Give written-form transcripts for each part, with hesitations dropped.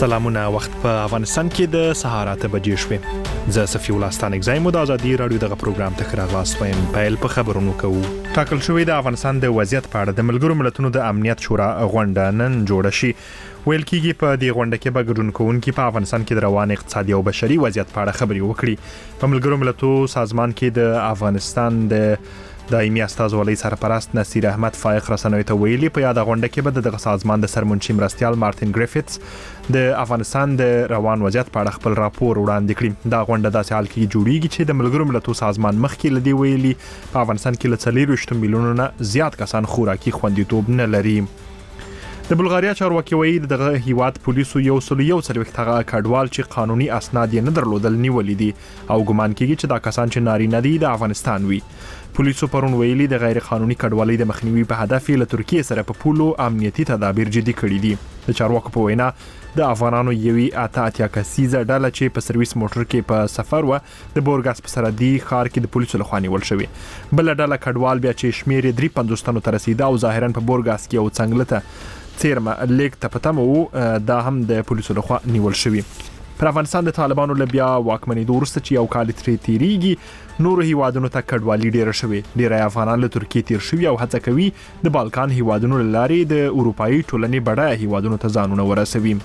سلامونه وخت په افغانستان کې د سهار 8 بجې شوې زه صفي الله ستانک زایم د ازادي رادیو دغه پروګرام ته خراغلاس وایم پیل په خبرونو کوو ټاکل شوې د افغانستان د وضعیت په اړه د ملګرو ملتونو د امنیت شورا غونډه نن جوړه شي ویل کېږي په دې غونډه کې به ګډون کوونکي په افغانستان کې د روان اقتصادي او بشري وضعیت په اړه خبرې وکړي په ملګرو ملتونو سازمان کې د افغانستان د دایمي استازولۍ سرپرست نصیر احمد فائق رسنوي ته ویلي په یاد غونډه کې به دغه سازمان د سرمنشي مرستيال مارټین ګریفټس د افغانستان د روان وضعیت په اړه خپل راپور وړاندې کړي دا غونډه داسې حال کې جوړیږي چې د ملګرو ملتونو سازمان مخکې لدی ویلي په افغانستان کې ل 40 میلیونو نه زیات کسان خوراکي خوندیتوب نه لري د بلغاریا چارواکي وایي دغه هیواد پولیسو یو څلوېښت کډوال چې قانوني اسناد یې نه درلودل نیولې دي او ګمان کېږي چې دا کسان چې نارینه دي د افغانستان وي پولیسو پرون ویلي د غیر قانوني کډوالۍ د مخنیوي په هدف له ترکیه سره په پولو امنیتي تدابیر جدي کړي دي د چارواکو په وینا د افغانانو یوې اتیا کسیزه ډله چې په سرویس موټر کې په سفر و د بورګاس په سرحدي ښار کې د پولیسو لخوا نیول شوی بل ډله کډوال بیا چې شمیر 350 تنو ته رسیدا او ظاهرا په بورګاس کې او څنګلته چیرمه لیک ته پتمو دا هم د پولیسو لخوا نیول شوی پر افغانستان د طالبانو لبیا واکمنۍ دورسته چې یو کال تیریږي نور هیوادونو ته کډوالي ډیره شوی ډیره افغانان له ترکیه تیر شوی او هڅه کوي د بالکان هیوادونو لارې د اروپאי ټولنې بډای هیوادونو ته ځانونه ورسوي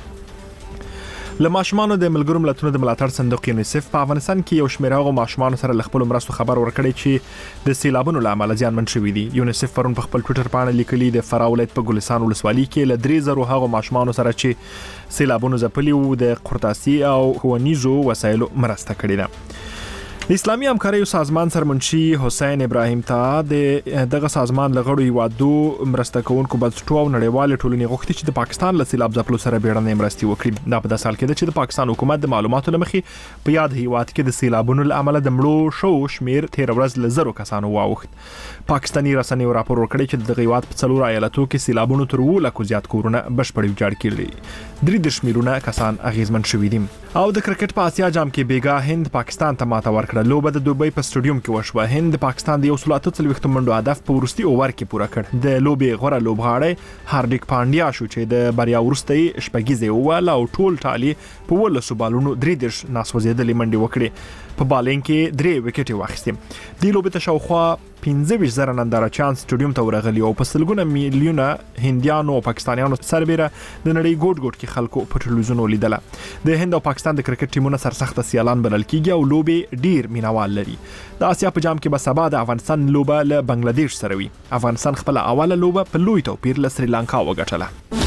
له ماشومانو د ملګرو ملتونو د ملاتړ صندوق یونیسف په افغانستان کې یو شمېر هغه ماشومان سره خپل مرستو خبر ورکړي چې د سیلابونو لامل ځانمن شوي دي یونیسف پرون په خپل ټوئیټر باندې لیکلي د فراه ولایت په ګلستان ولسوالۍ کې ل 3000 هغه ماشومان سره چې سیلابونو ځپلي وو د قرطاسي او ښوونیزو وسایلو مرسته کړې ده د اسلامي همکاریو سازمان سرمنشي حسین ابراهیم ته دغه سازمان لغړو هیوادو مرسته کوونکو بنسټونو او نړیوال ټولنې غوښتي چې د پاکستان له سیلاب ځپلو سره بیړنۍ مرستې وکړي دا په داسې حال کې ده چې د پاکستان حکومت د معلوماتو لمخې په یاد هیواد کې د سیلابونو له امله د مړو شو شمیر 13 ورځ له 0 کسانو واوښت پاکستاني رسنیو راپور ورکړی چې د هیواد په 4 ایالتو کې سیلابونو تر 200 زیات کورونه بشپړ ویجاړ کړي 3 میلیونه کسان اغیزمن شوي دي او د کرکټ په اسیا جام کې بیګا هند پاکستان ته ماته ورکړه لوبه د دوبۍ په سټډیوم کې وشوه هند د پاکستان د 148 منډو هدف په ورستي اوور کې پوره کړ د لوبې غوړه لوبغاړی هاردیک پانډیا شو چې د بریا ورستي شپږیزه وواله او ټول ټالي په 12 بالونو 3 ناسوځېدلې منډې وکړي په بالینګ کې 3 وکټې واخیستې د لوبې ته شاوخوا 15,000 نندارچیان سټډیوم ته ورغلي او په سلګونه میلیونه هندیانو او پاکستانیانو سربېره د نړۍ ګوټ ګوټ کې خلکو په ټلویزیون ولیدله د هند او پاکستان د کرکټ ټیمونو سرسخت سیالان بلل کیږي او لوبې ډیر مینوال لري د اسیا په جام کې به سبا د افغانستان لوبه له بنگلاديش سره وي افغانستان خپل اوله لوبه په لوی توپیر له سریلانکا وګټله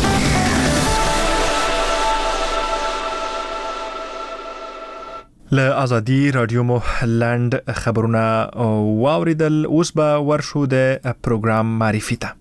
له ازادي رادیو مو لند خبرونه واوریدل اوس به ورشو د پروګرام معرفي ته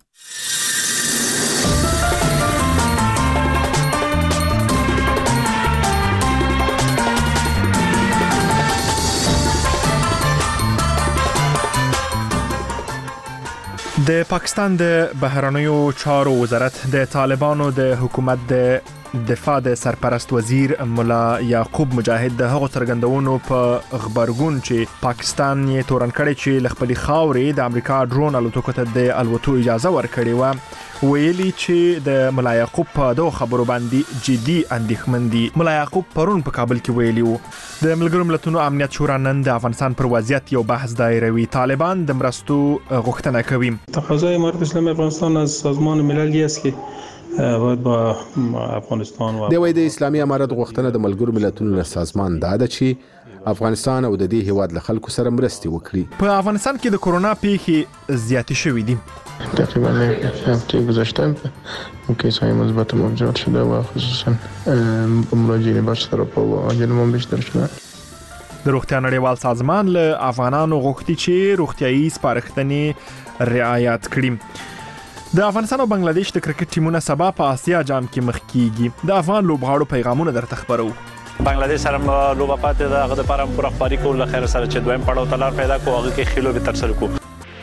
د پاکستان د بهرنیو چارو وزارت د طالبانو د حکومت د دفاع د سرپرست وزیر مولا یعقوب مجاهد د هغو څرګندونو په خبرګون چې پاکستان یې تورن کړی چې لخپلي خاورې د امریکا ډرون الوتکو ته د الوتو اجازه ورکړې و ویلي چې د مولا یعقوب په دوه خبرو باندې جدي اندېښمن دي مولا یعقوب پرون په کابل کې ویلي وو د ملګرو ملتونو امنیت شورا نن د افغانستان پر وضعیت یو بحث دایروي طالبان د مرستو غوښتنه کوي تقاضای امارت اسلامی افغانستان از سازمان ملل است که باید با افغانستان د وای د اسلامي امارت غوښتنه د ملګرو ملتونو سازمان دا ده چې افغانستان او د دې هیواد له خلکو سره مرستې وکړي په افغانستان کې د کرونا پیښې زیاتې شوې دي تقریبا هفته گذشته کیس‌های مثبت موجود شده و خصوصا مراجعین بخش طرف و عجلمون بیشتر شده د روغتیا نړیوال سازمان له افغانانو غوښتي چې روغتیايي سپارښتنې رعایت کړي د افغانستان او بنگلاديش د کرکټ ټیمونه سبا په اسیا جام کې مخ کیږي د افغان لوبغاړو پیغامونه درته خبرو بنگلاديش سره لوبه پاتې ده هغه د پاره پوره خبري کول له خیر سره چې دویم پړاو تلار پیدا کو هغه کې خېلو به تر سره کو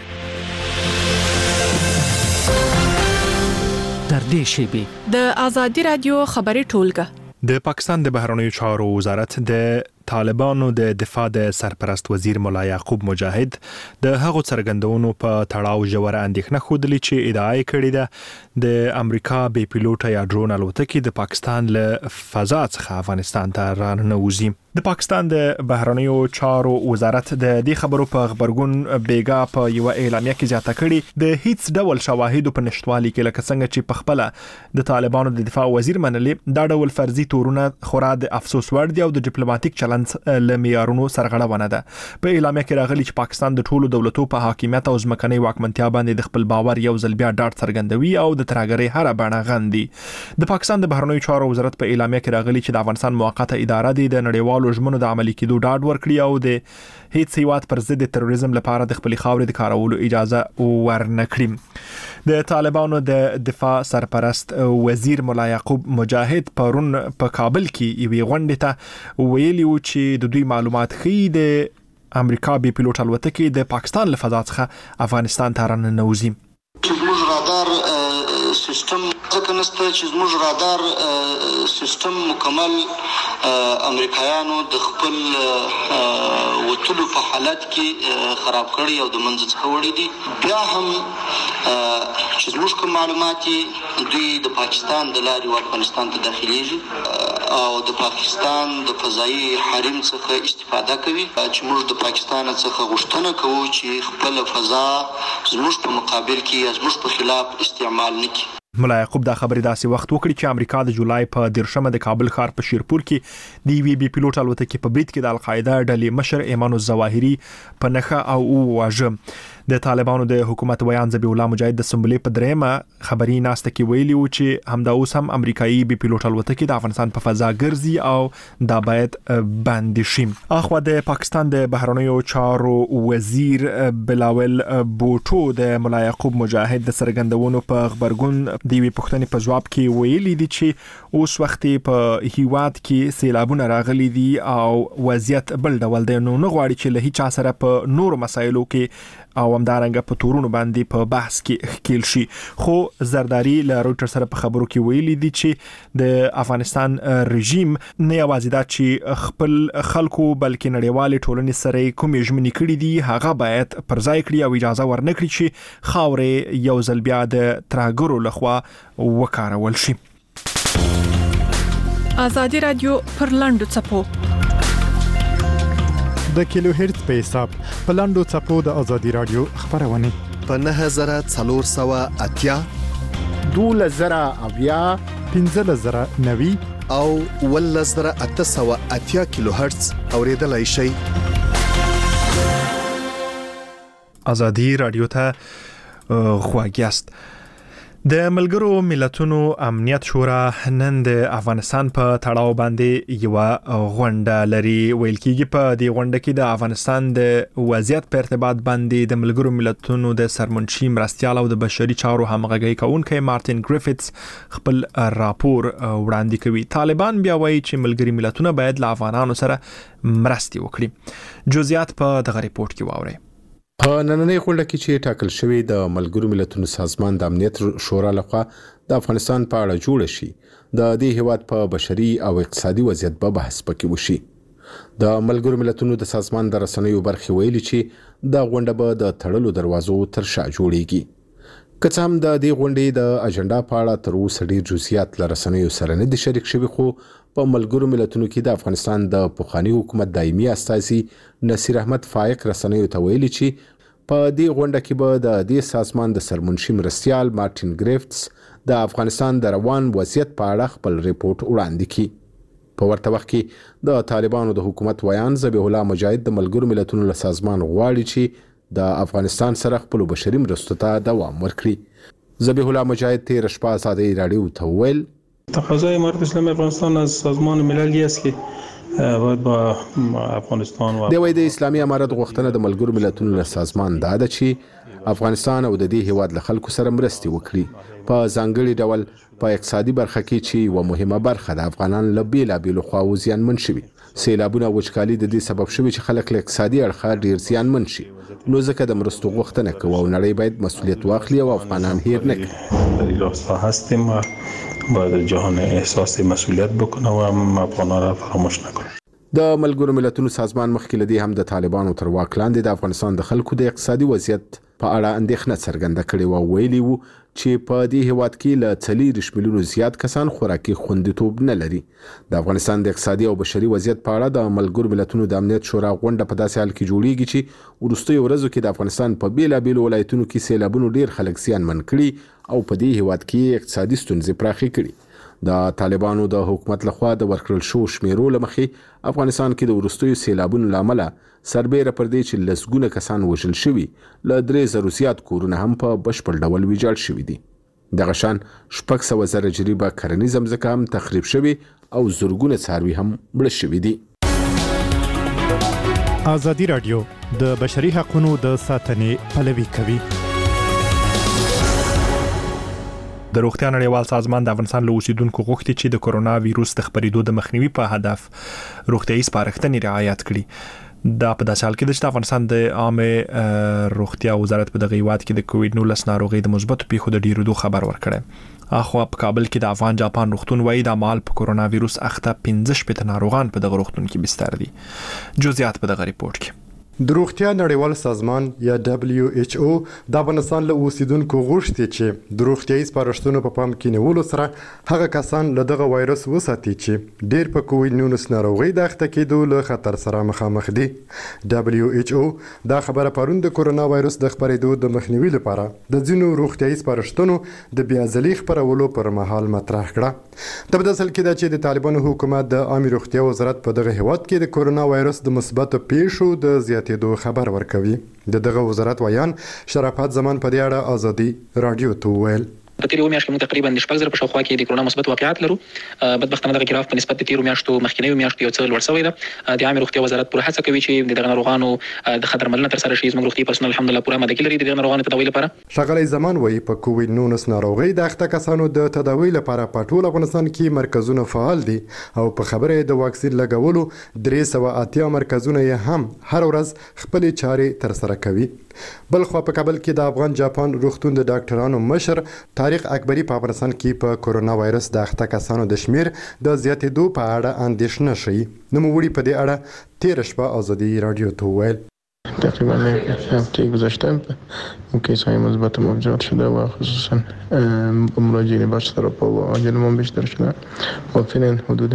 در دې شیبه د ازادي رادیو خبري ټولګه د پاکستان د بهرنیو چارو وزارت د طالبانو د دفاع د سرپرست وزیر مولا یعقوب مجاهد د هغو څرګندونو په تړاو ژوره اندېښنه ښودلې چې ادعا یې کړې ده د امریکا بې پیلوټه یا ډرون الوتکې د پاکستان له فضا څخه افغانستان ته راننوځي. د پاکستان د بهرنیو چارو وزارت د دې خبرو په خبرګون بیګا په یو اعلامیه کې زیاته کړې د هیڅ ډول شواهدو په نشټوالي کې لکه څنګه چې په خپل د طالبانو د دفاع وزیر منلې دا ډول فرضي تورونه خورا د افسوس وړ دي او د ډیپلوماټیک چلند له معیارونو سرغړونه ده. په اعلامیه کې راغلي چې پاکستان د ټولو دولتو په حاکمیت او ځمکنۍ واکمنتیا باندې د خپل باور یو ځل بیا ډاډ څرګندوي او د ترهګرۍ هر بڼه غندي. د پاکستان د بهرنیو چارو وزارت په اعلامیه کې راغلي چې د افغانستان موقته اداره د نړیوالو ژمنو د عملي کېدو ډاډ ورکړي او د هیڅ هیواد پر ضد تروریزم لپاره د خپل خاورې د کارولو اجازه ورنکړي. د طالبانو د دفاع سرپرست وزیر مولا یعقوب مجاهد پرون په کابل کې یوې غونډې ته ویلي و چې د دوی معلومات ښیي د امریکا بې پیلوټ الوتکې د پاکستان له فضا څخه افغانستان ته راننوځي. زموږ رادار سیستم ځکه نشته چې زموږ رادار سیستم مکمل امریکایانو د خپل وټلو په حالت کې خراب کړی او د منځ څخه وړي دي. بیا هم چې زموږ کوم معلومات دوی د پاکستان د لارې افغانستان ته داخليږي او د پاکستان د فضایي حریم څخه استفاده کوي چې موږ د پاکستان څخه غوښتنه کوو چې خپل فضا زموږ په مقابل کې زموږ په خلاف استعمال نکړي. مولا یعقوب دا خبرې داسې وخت وکړي چې امریکا د جولای په 13 د کابل ښار په شیرپور کې د یوې بې پیلوټ الوتکې په برید کې د القاعده ډلې مشر ایمان الظواهري په نښه او وواژه. د طالبانو د حکومت ویان ذبیح الله مجاهد د سنبلې په دریمه خبري ناسته کې ویلي و چې همدا اوس هم امریکایي بې پیلوټ الوتکې د افغانستان په فضا ګرځي او دا باید بند شي. اخوا د پاکستان د بهرنیو چارو وزیر بلاول بوټو د مولا یعقوب مجاهد د څرګندونو په خبرګون د یوې پوښتنې په جواب کې ویلي دي چې اوس وخت په هیواد کې سیلابونه راغلي دي او وضعیت بل ډول دی نو نه غواړي چې له هیڅ سره په نورو مسایلو کې او همدارنګه په تورونو باندې په بحث کې ښکیل شي. خو زرداری له رويټر سره په خبرو کې ویلي دي چې د افغانستان رژیم نه یوازې دا چې خپل خلکو بلکې نړیوالې ټولنې سره کومې ژمنې کړې دي هغه باید پر ځای کړي او اجازه ورنکړي چې خاورې یو ځل بیا د ترهګرو لخوا وکارول شي. آزادي رادیو پر لاندو څپو د کیلو هرتز په حساب په لاندو څپو د آزادي رادیو خبرونه په 9480 12080 15090 او 11880 کیلو هرتز اوریدلای شئ. آزادي رادیو ته خواږیاست. د ملګرو ملتونو امنیت شورا نن د افغانستان په تړاو باندې یو غونډه لري. ویل کېږي په دې غونډه کې د افغانستان د وضعیت په ارتباط باندې د ملګرو ملتونو د سرمنشي مرستیال او د بشري چارو همغږي کوونکی مارټین ګریفټس خپل راپور وړاندې کوي. طالبان بیا وایي چې ملګري ملتونه باید له افغانانو سره مرستې وکړي. جزئیات په دغه ریپورت کې واورئ. په نننۍ غونډه کې چې ټاکل شوی د ملګرو ملتونو سازمان د امنیت شورا لخوا د افغانستان په اړه جوړ شي د دې هیواد په بشري او اقتصادي وضعیت په بحث پکې وشي. د ملګرو ملتونو د سازمان د رسنیو برخې ویلي چې د غونډه به د تړلو دروازو تر شا جوړیږي. که څه هم د دې غونډې د اجنډا په اړه تر اوسه ډیر جزئیات له رسنیو سره نه دي شریک شوي خو په ملګرو ملتونو کې د افغانستان د پخوانی حکومت دایمي استازي نصیر احمد فائق رسنیو ته ویلي چې په دې غونډه کې به د دې سازمان د سرمنشي مرستیال مارټین ګریفټس د افغانستان د روان وضعیت په اړه خپل ریپورت وړاندې کړي. په ورته وخت کې د طالبانو د حکومت ویان ذبیح الله مجاهد د ملګرو ملتونو له سازمان غواړي چې د افغانستان سره خپل بشري مرستو ته دوام ورکړي. ذبیح الله مجاهد تیر شپه آزادي رادیو ته ویل تقاضای امارت اسلامی افغانستان از سازمان ملل است که باید با افغانستان و د اسلامي امارت غوښتنه د ملګرو ملتونو له سازمان دا ده چې افغانستان او د دې هیواد له خلکو سره مرستې وکړي په ځانګړي ډول په اقتصادي برخه کې چې یو مهمه برخه د افغانان له بیلابیلو خواو زیانمن شوي. سیلابونه او وچکالي د دې سبب شوي چې خلک له اقتصادي اړخه ډیر زیانمن شي. نو ځکه د مرستو غوښتنه کوو او نړۍ باید مسؤلیت واخلي او افغانان هیر نه کړي. در این راستا هستیم و باید جهان احساس مسئولیت بکنه و افغانان را فراموش نکنه. د ملګرو ملتونو سازمان مخکې لدی هم د طالبانو تر واک لاندې د افغانستان د خلکو د اقتصادي وضعیت په اړه اندېښنه څرګنده کړې و. ویلي وو چې په دې هیواد کې له 40 میلیونو زیات کسان خوراکي خوندیتوب نه لري. د افغانستان د اقتصادي او بشري وضعیت په اړه د ملګرو ملتونو د امنیت شورا غونډه په داسې حال کې جوړیږي چې وروستیو ورځو کې د افغانستان په بیلابیلو ولایتونو کې سیلابونو ډیر خلک زیانمن کړي او په دې هیواد کې اقتصادي ستونزې پراخې کړي. د طالبانو د حکومت لخوا د ورکړل شو شمیرو لمخې افغانستان کې د وروستیو سیلابونو لامل سربېره پر دې چې لسګونه کسان وژل شوي، له 3,000 زیات کورونه هم په بشپړ ډول ویجاړ شوي دي. دغه شان 600,000 جریبه کرنیز ځمکه هم تخریب شوي او زرګونه څاروي هم مړه شوي دي. ازادي رادیو د بشري حقوقو د ساتنې پلوي کوي. د روغتیا نړیوال سازمان د افغانستان له اوسیدونکو غوښتي چې د کرونا وایروس د خپرېدو د مخنیوي په هدف روغتیايي سپارښتنې رعایت کړي. دا په داسې حال کې د افغانستان د عامه روغتیا وزارت په دغه هیواد کې د کووډ-19 ناروغي د مثبتو پیښو د ډیرېدو خبر ورکړی. اخو په کابل کې د افغان جاپان روغتون وایي د مال په کرونا وایروس اخته 15 ناروغان په دغه روغتون کې بستر دي. جزئیات په دغه ریپورت کې. د روغتیا نړیوال سازمان یا WHO د افغانستان له اوسیدونکو غوښتي چې د روغتیايي سپارښتنو په پام کې نیولو سره هغه کسان له دغه وایرس وساتي چې ډیر په کووډ-19 ناروغي د اخته کېدو له خطر سره مخامخ دي. WHO دا خبره پرون د کرونا وایرس د خپرېدو د مخنیوي لپاره د ځینو روغتیايي سپارښتنو د بیا ځلي خپرولو پر مهال مطرح کړه. د بدل کې دا چې د طالبانو حکومت د عامه روغتیا وزارت په دغه هیواد کې د کرونا وایرس د مثبتو پیښو د زیاتېدو خبر ورکوي. دغه وزارت ویان شرافت زمان په دې اړه ازادي رادیو ته ویل. په تیرو میاشتو موږ تقریبا 6,000 په شاوخوا کې د کرونا مثبت واقعیات لرو. بدبختانه دغه ګراف په نسبت د تیرو میاشتو مخکینیو میاشتو یو څه لوړ شوی ده. د عامه روغتیا وزارت پوره هڅه کوي چې دغه ناروغانو د خطر ملنه تر سره شي. زموږ روغتي پرسونل الحمدلله پوره آمادګي لري د ناروغانو تداوی لپاره. ښاغلی زمان وایي په کووډ-19 ناروغي د اخته کسانو د تداوی لپاره په ټول افغانستان کې مرکزونه فعال دي او په خبره د واکسین لګولو 380 مرکزونه یې هم هر ورځ خپل چارې تر سره کوي. بلخوا په کابل کې د افغان جاپان روغتون د ډاکټرانو مشر طارق اکبری په افغانستان کې په کرونا وایرس د اخته کسانو د شمیر د زیاتېدو په اړه اندېښنه شي. نوموړي په دې اړه تیر شپه ازادي رادیو ته ویل. تقریبا هفته گذشته کیس‌های مثبت موجود شده و خصوصا مراجعین بیشتر و عجلمون بیشتر شده و فعلا حدود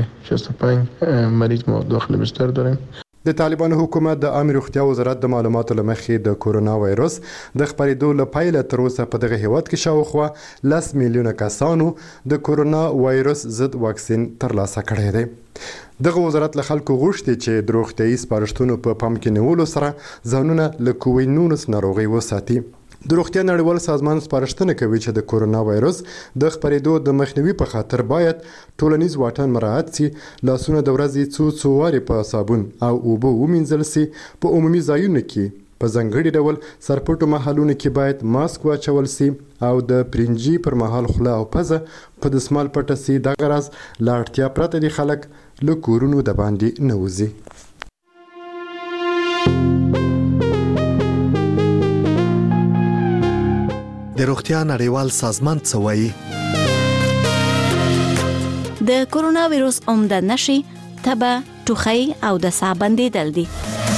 65 مریض ما داخل بستر داریم. د طالبانو حکومت د عامه روغتیا وزارت د معلوماتو لمخې د کرونا وایرس د خپرېدو لپاره تر اوسه په دغه هیواد کې شاوخوا 10 میلیونه کسانو د کرونا وایرس ضد واکسین ترلاسه کړی دی. دغه وزارت له خلکو غوښتي چې د روغتیايي سپارښتنو په پام کې نیولو سره ځانونه له کووډ-19 ناروغي وساتي. د روغتیا نړیوال سازمان سپارښتنه کوي چې د کرونا وایرس د خپرېدو د مخنیوي په خاطر باید ټولنیز واټن مراعات شي، لاسونه د ورځې څو وارې په صابون او اوبه ومینځل شي، په عمومي ځایونو کې په ځانګړي ډول سرپټو محلونو کې باید ماسک واچول شي او د پرنجي پر مهال خوله او پزه په دسمال پټه شي. دغه راز له اړتیا پرته د خلک له کورونو د باندې نه وځي. د روغتیا نړیوال سازمان څه وایي؟ د کرونا وایروس عمده نښې تبه، ټوخی او د ساه بندیدل دي.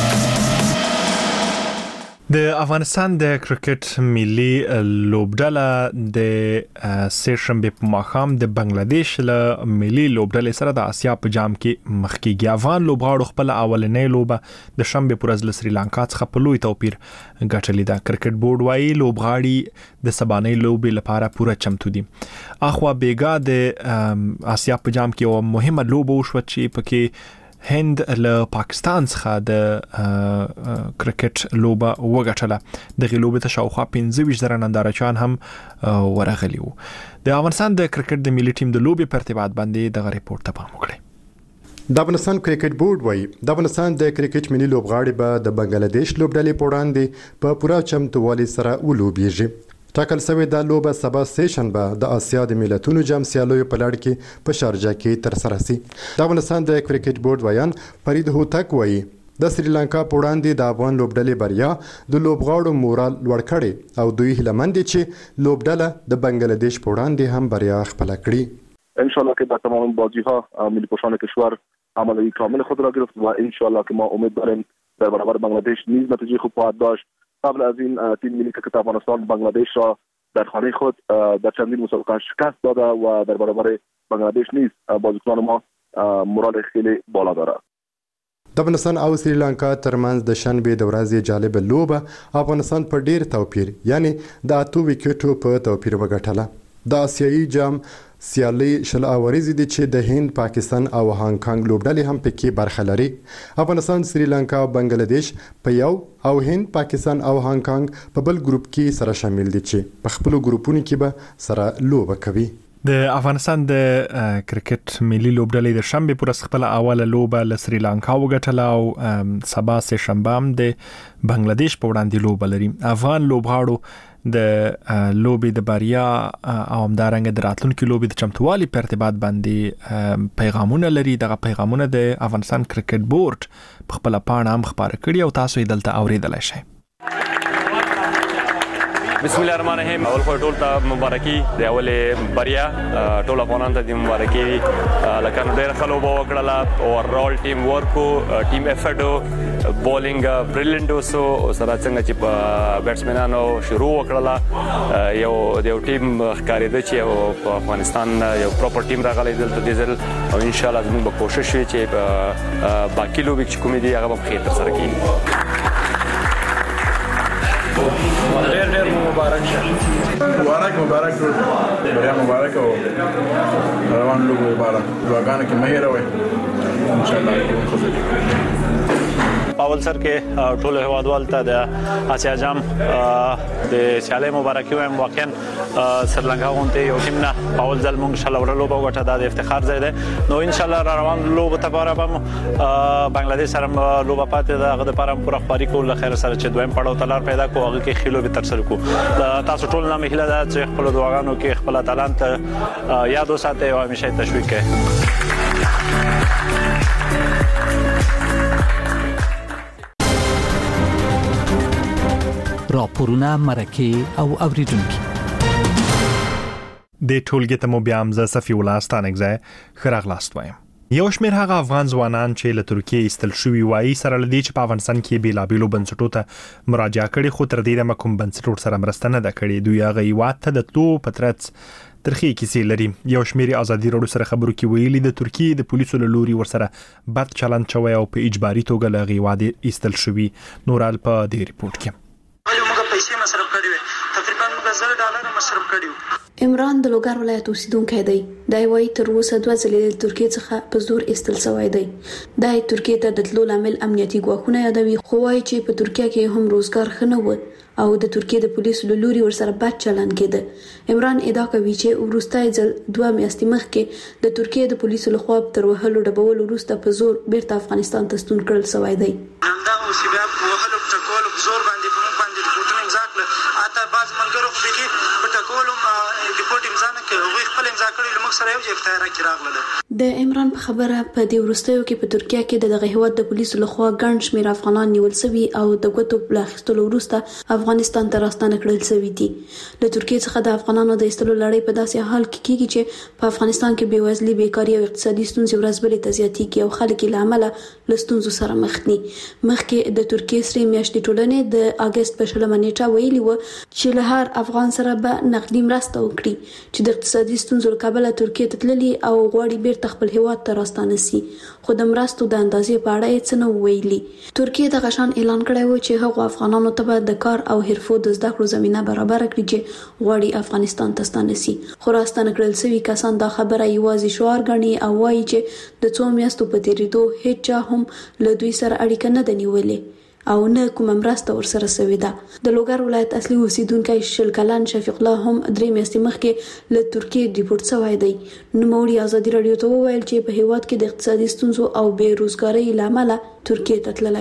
د افغانستان د کرکټ ملي لوبډله د سېشنبه په ماښام د بنگلاديش له ملي لوبډلې سره د آسیا په جام کې مخ کېږي. افغان لوبغاړو خپل اولنۍ لوبه د شنبه پر ورځ له سریلانکا څخه په لوی توپیر ګټلې ده. کرکټ بورډ وايي لوبغاړي د سبانۍ لوبې لپاره پوره چمتو دي. اخوا بیګا د آسیا په جام کې یو مهمه لوبه وشوه چې پکې هند له پاکستان څخه د کرکټ لوبه وګټله. دغه لوبه ته شاوخوا 15,000 نندارچیان هم ورغلي وو. د افغانستان د کرکټ د ملي ټیم د لوبې په ارتباط باندې دغه ریپورت ته پام وکړئ. د افغانستان کرکټ بورډ وایي د افغانستان د کرکټ ملي لوبغاړي به د بنگلاديش لوبډلې په وړاندې په پوره چمتووالي سره ولوبېږي. ټاکل شوې دا لوبه سبا سېشنبه د آسیا د ملتونو جام سیالیو په لړ کې په شارجه کې ترسره شي. د افغانستان د کرکټ بورډ ویان فرید هوتک وایي د سریلانکا په وړاندې د افغان لوبډلې بریا د لوبغاړو مورال لوړ کړي او دوی هیله مند دي چې لوبډله د بنگلاديش په وړاندې هم بریا خپل کړي. ان شاء الله که با تمام بازی‌ها ملی پوشان کشور عملی کامل خود را گرفت و انشالله که ما امید داریم در برابر بنگلادش نیز نتیجه خوب خواهد داشت. قبل از این تیم ملی کرکت افغانستان بنگلادش را در خانه خود در چندین مسابقه شکست داده و در برابر بنگلادش نیز بازیکنان ما مورال خیلی بالا دارد. د افغانستان او سریلانکا ترمنځ د شنبې د ورځې جالب لوبه افغانستان په ډیر توپیر یعنی د 8 وکټو په توپیر وګټله. د آسیایي جام سیالي شل اوریزې دي چې د هند، پاکستان او هانګ کانګ لوبډلې هم پکې برخه لري. افغانستان، سریلانکا او بنگلاديش په یو او هند، پاکستان او هانګ کانګ په بل ګروپ کې سره شامل دي چې په خپل ګروپونو کې به سره لوبه کوي. د افغانستان د کرکټ ملي لوبډلې د شنبه پر خپل اوله لوبه ل سریلانکا وګټله او سبا سه شنبه هم د بنگلاديش په وړاندې لوبه لري. افغان لوبغاړو د لوبې د بریا او همدارنګه د راتلونکو لوبې د چمتووالي په ارتباط باندې پیغامونه لري. دغه پیغامونه د افغانستان کرکټ بورډ په خپل پاڼه هم خبره کړي او تاسو یې دلته اوریدلای شئ. بسم الله الرحمن الرحیم. اول خو ټول ته مبارکي د اولې بریا ټول افغانانو ته د مبارکي لکه نو ډېر خلک وکړه اوورال ټیم ورکو ټیم افورټ بولینګ بریلینټ وسو سره څنګه چې بیټسمنانو شروع وکړه یو ټیم ښکارېده چې په افغانستان یو پراپر ټیم راغلی دلته دیزل او ان شاء الله زموږ به کوشش وي چې باقي لوبې چې کومې دي هغه به خیر تر سره کړي. ډېر مبارک شه مبارک بریا مبارک او روان لوبو مبارک دعاګانې کې مهیر وي ان شاء الله. پاول سر کې ټول هوادوال ته د آسیا جام د سیالي مبارکي وایم. واقعا سریلانکا غونډه یو ټیم نه پاول ځل مونږ شل ور لوبه وګټه د افتخار ځای ده. نو ان شاء الله روان لوبه ته لپاره به بنگلاديش سره لوبه پاتې ده. هغه د لپاره پوره خبري کول خیر سره چې دویم پړاو تلار پیدا کو هغه کې خلو به تر سره کو. تاسو ټول نه مهله ده چې خپل دعاګانو کې خپل تعلانت یاد وساتئ او همیشه تشویق کړئ. راپورونه مرکه او اوریدونکو د ټولګي ته مو بیا هم زه صفي الله ستانکزی خراغلاست وایم. یو شمېر هغه افغان ځوانان چې له ترکیې ایستل شوي وایي سره لدی چې په افغانستان کې بیلابیلو بنسټونو ته مراجعه کړې خو تر دې دمه کوم بنسټ سره مرسته نه ده کړې. دوی هغه هیواد ته د تلو په ترڅ ترخی کیسې لري. یو شمېر ازادي راډیو سره خبرو کې ویلي د ترکیې د پولیسو له لوري ورسره بد چلند شوی او په اجباري توګه له هیواد ایستل شوي. نورال په دې ریپورت کې پیسې مصرف کړې وي تقریبا موږ $1000 مصرف کړیو. عمران د لوګر ولایت اوسیدونکی دی. دا وایي تر اوسه 2 ځلې د ترکیې څخه په زور ایستل شوی دی. دا ترکیې ته د تلو لامل امنیتي ګواښونه یادوي خو وایي چې په ترکیه کې هم روزګار ښه نه و او د ترکیې د پولیسو له لوري ورسره بد چلند کېده. عمران ادعا کوي چې وروستی ځل 2 میاشتې مخکې د ترکیې د پولیسو لخوا تر وهلو ډبولو وروسته په زور بیرته افغانستان ته ستون کړل شوی دی. همدا اوس بیا په وهلو ټکولو په زور باندې په موږ باندې رپورټونه امضا کړل. اته بعض ملګرو خو پکې په ټکولو رپورټ امضا نه کړ. هغوی خپل امضا کړی له موږ سره یو ځای افتخار کې راغلل. د عمران په خبره په دې وروستیو کې په ترکیه کې دغه هیواد د پولیسو لخوا ګڼ شمېر افغانان نیول شوي او د ګوتو په اخیستلو وروسته افغانستان ته راستانه کړل شوي دي. له ترکیې څخه د افغانانو د ایستلو لړۍ په داسې حال کې کېږي چې په افغانستان کې بېوزلي، بیکاري او اقتصادي ستونزې ورځ بلې ته زیاتېږي او خلک یې له امله له ستونزو سره مخ دي. مخکې د ترکیې سرې میاشتې ټولنې د اګست په 20 نیټه ویلي و چې له هر افغان سره به نقدي مرسته وکړي چې د اقتصادي ستونزو له کبله ترکیې ته تللي او غواړي بیرته خپل هیواد ته راستانه سي. خو د مرستو د اندازې په اړه یې څه نه ویلي. ترکیې دغه شان اعلان کړی و چې هغو افغانانو ته به د کار او حرفو د زده کړو زمینه برابر کړي چې غواړي افغانستان ته ستانه سي. خو راستانه کړل شوي کسان دا خبره یوازې شعار ګڼي او وایي چې د 2 میاشتو په تیریدو هیڅ چا هم له دوی سره اړیکه نه ده نیولې او نه کومه مرسته ورسره شوې ده. د لوګر ولایت اصلي اوسیدونکی 20 کلن شفیق الله هم 3 میاشتې مخکې له ترکیې ریپورټ شوی دی. نوموړي ازادي راډیو ته وویل چې په هیواد کې د اقتصادي ستونزو او بې روزګارۍ له امله ترکیې ته تللی و.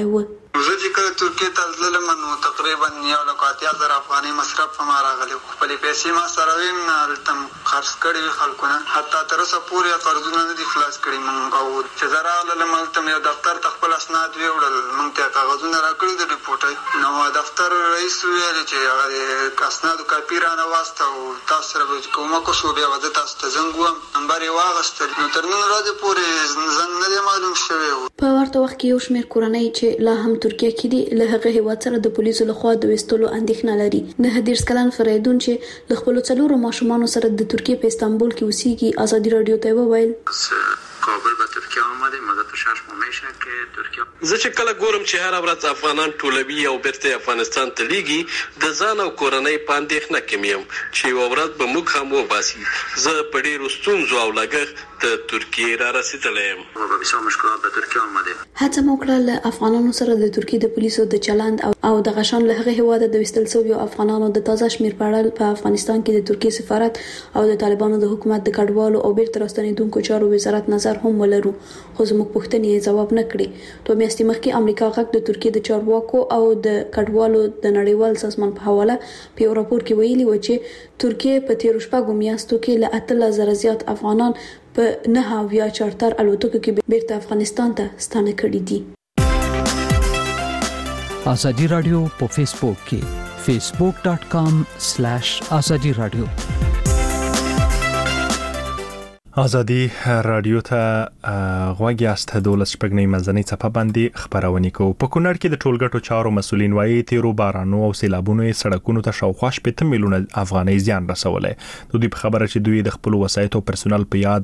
زه چې کله ترکیې ته تللم نو تقریبا 1,80,000 افغانۍ مصرف په ما راغلی. خپلې پیسې ما سره وې، هلته خرڅ کړې وې خلکو نه، حتی تر اوسه پورې قرضونه نه دي خلاص کړي مونږ. او چې زه راغلم هلته مې یو دفتر ته خپل اسناد ویوړل، مونږ ته کاغذونه راکړي د ریپورټۍ. نو دفتر رئیس ویل چې هغه د اسنادو کاپي رانه واستو، تاسو سره به کومک وشو. بیا به زه تاسو ته زنګ ووهم، نمبر یې واخیستل. نو تر نن ورځې پورې زنګ نه دی معلوم شوی و. په ورته وخت کې یو شمېر کورنۍ چې لا هم ترکیه کې دي له هغه هیواد سره د پولیسو لخوا د وستلو اندېښنه لري. 19 کلن فریدون چې له خپل 4 ماشومانو سره د ترکیه په استانبول کې اوسېږي ازادي رادیو ته وویل کابل به ترکیه آمده مدت 6 ماه میشه که ترکیه. زه چې کله ګورم چې هر ورځ افغانان ټولوي او بیرته افغانستان ته لیږي، د ځان او کورنۍ په اندېښنه کې یم چې یوه ورځ به موږ هم وباسي. زه په ډېرو ستونزو او لګښت د ترکیې را رسېدلی یم. بسیار مشکلات به ترکیه آمده. هڅه مو کړه له افغانانو سره د ترکیې د پولیسو د چلند او د غشان له هغه هیواده د وستل شویو افغانانو د تازه شمیر په اړه په افغانستان کې د ترکیې سفارت او د طالبانو د حکومت د کډوالو او بیرته راستنېدونکو چارو وزارت نظر هم ولرو، خو زموږ پوښتنې ځواب نه کړي. 2 میاشتې مخکې امریکا غږ د ترکیې د چارواکو او د کډوالو د نړیوال سازمان په حواله په یو راپور کې ویلي و چې ترکیې په 13 میاشتو کې له 8,000 زیات افغانان په 9 چارتر الوتکو کې بیرته افغانستان ته ستانه کړي دي. ازادي رادیو په فیسبوک کې facebook.com/azadi radio. ازادي رادیو ته غوږی است. 12 شپږنۍ منځنۍ څپه باندې خبرونه کوو. په کونړ کې د ټولګټو چارو مسولین وایي تیرو بارانو او سیلابونو سړکونو ته شاوخوا 8 میلیونه افغانۍ زیان رسولې. دوی په خبره چې دوی د خپل وسایتو پرسونل په یاد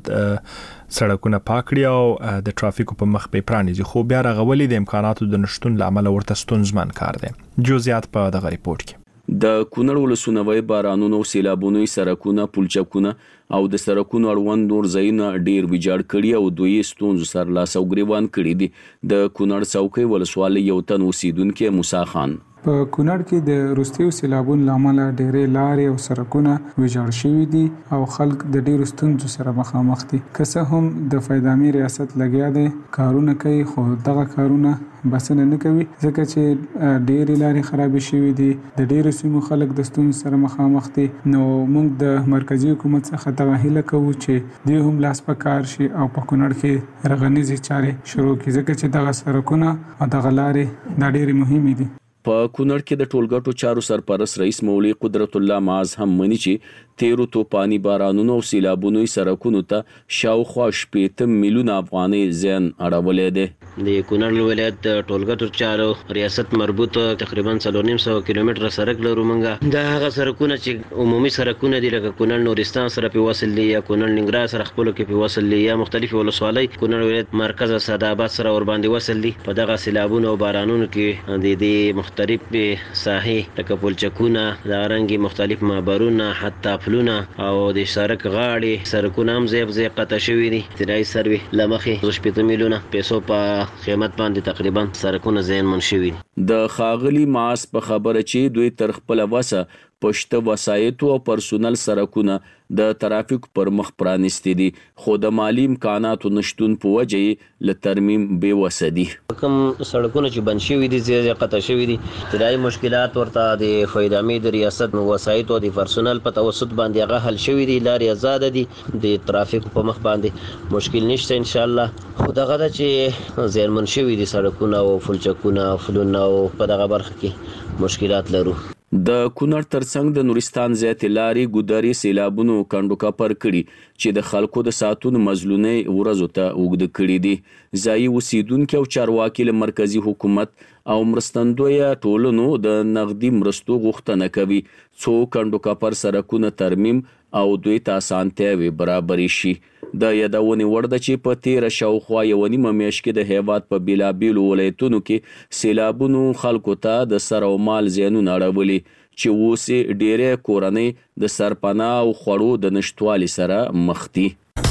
سړکونه پاکړي او د ټرافیکو په مخ په پرانیزي، خو بیا رغولې د امکاناتو د نشټون لامل ورته ستونزمن کار دی. جزئیات په دغه ریپورت کې. د کونړ ولسوالۍ بارانونو او سیلابونو سړکونه، پلچکونه او د سړکونو اړوند نور ځایونه ډیر ویجاړ کړي او دوی ستونزو سره لاس او ګریوان کړي دي. د کونړ څوکۍ ولسوالۍ یو تن اوسیدونکو موسی خان په کونړ کې د روستیو سیلابونو لامل ډېرې لارې او سړکونه ویجاړ شوي دي او خلک د ډېرو ستونزو سره مخامخ دي. که څه هم د فیضامي ریاست لګیا دی کارونه کوي، خو دغه کارونه بسنه نه کوي ځکه چې ډېرې لارې خرابې شوي دي، د ډېرو سیمو خلک د ستونزو سره مخامخ دي. نو موږ د مرکزی حکومت څخه دغه هیله کوو چې دوی هم لاس په کار شي او په کونړ کې رغنیزې چارې شروع کړي ځکه چې دغه سړکونه او دغه لارې دا ډېرې مهمې دي. په کونړ کې د ټولګټو چارو سرپرست رئیس مولوی قدرت الله معاذ هم مني چې تیرو توپانی بارانونو او سیلابونو سړکونو ته شاوخوا 8 میلیونه افغانۍ زیان اړولې ده. د کونړ ولایت ټولګټو چارو ریاست مربوط تقریبا 300 کیلومتره سړک لرو. مونږه دا هغه سړکونه چې عمومي سړکونه دي لکه کونړ نورستان سره په وصل دي یا کونړ ننګرهار سره خپل کې په وصل دي یا مختلفي ولسوالۍ کونړ ولایت مرکز سعدآباد سره ور باندې وصل دي. په دغه سیلابونو او بارانونو کې د مختلف ساحې لکه پلچکونه، دا رنګي مختلف معبرونه، حتی پلونه او د سړک غاړې سړکونه هم زیب قطع شوي دي. ابتدایي سروې لمخې 8 میلیونه پیسو په قیمت باندې تقریبا سړکونه زیانمن شوي دي. د خاغلی ماس په خبره چې دوی تر خپل وسه پښته وسایتو او پرسونل سړکونه د ترافیک پر مخ پرانستي دي، خو د مالی امکاناتو نشټون په وجه له ترمیم بے وسدي. کوم سړکونه چې بند شوي دي زیات قطع شوي دي، ابتدایي مشکلات ورته د فیضامي د ریاست وسایتو او د پرسونل په توسط باندې هغه حل شوي دي. لارې آزاد دي، د ترافیک په مخ باندې مشکل نشته ان شاء الله. خو دغه چې زیانمن شوي دي سړکونه او فلچکونه او فلونه او په دغه برخه کې مشکلات لرو. د کونړ ترڅنګ د نورستان زیات لارې ګوداري سیلابونو کندو کپر کړي چې د خلکو د ساتون مزلونې ورځو ته وګد کړي دي. ځای اوسیدونکو او چارواکي له مرکزی حکومت او مرستندوی ټولنو د نغدي مرستو غوښتنه کوي څو کندو کپر سړکونه ترمیم او دوی ته اسانتیاوي برابر شي. د یادونې وړ ده چې په 13 شاوخوا یو نیمه میاشت کې د هیواد په بیلابیلو ولایتونو کې سیلابونو خلکو ته د سر او مال زیانونه اړولي چې اوس ډېرې کورنۍ د سرپناه او خوړو د نشټوالي سره مخ دي.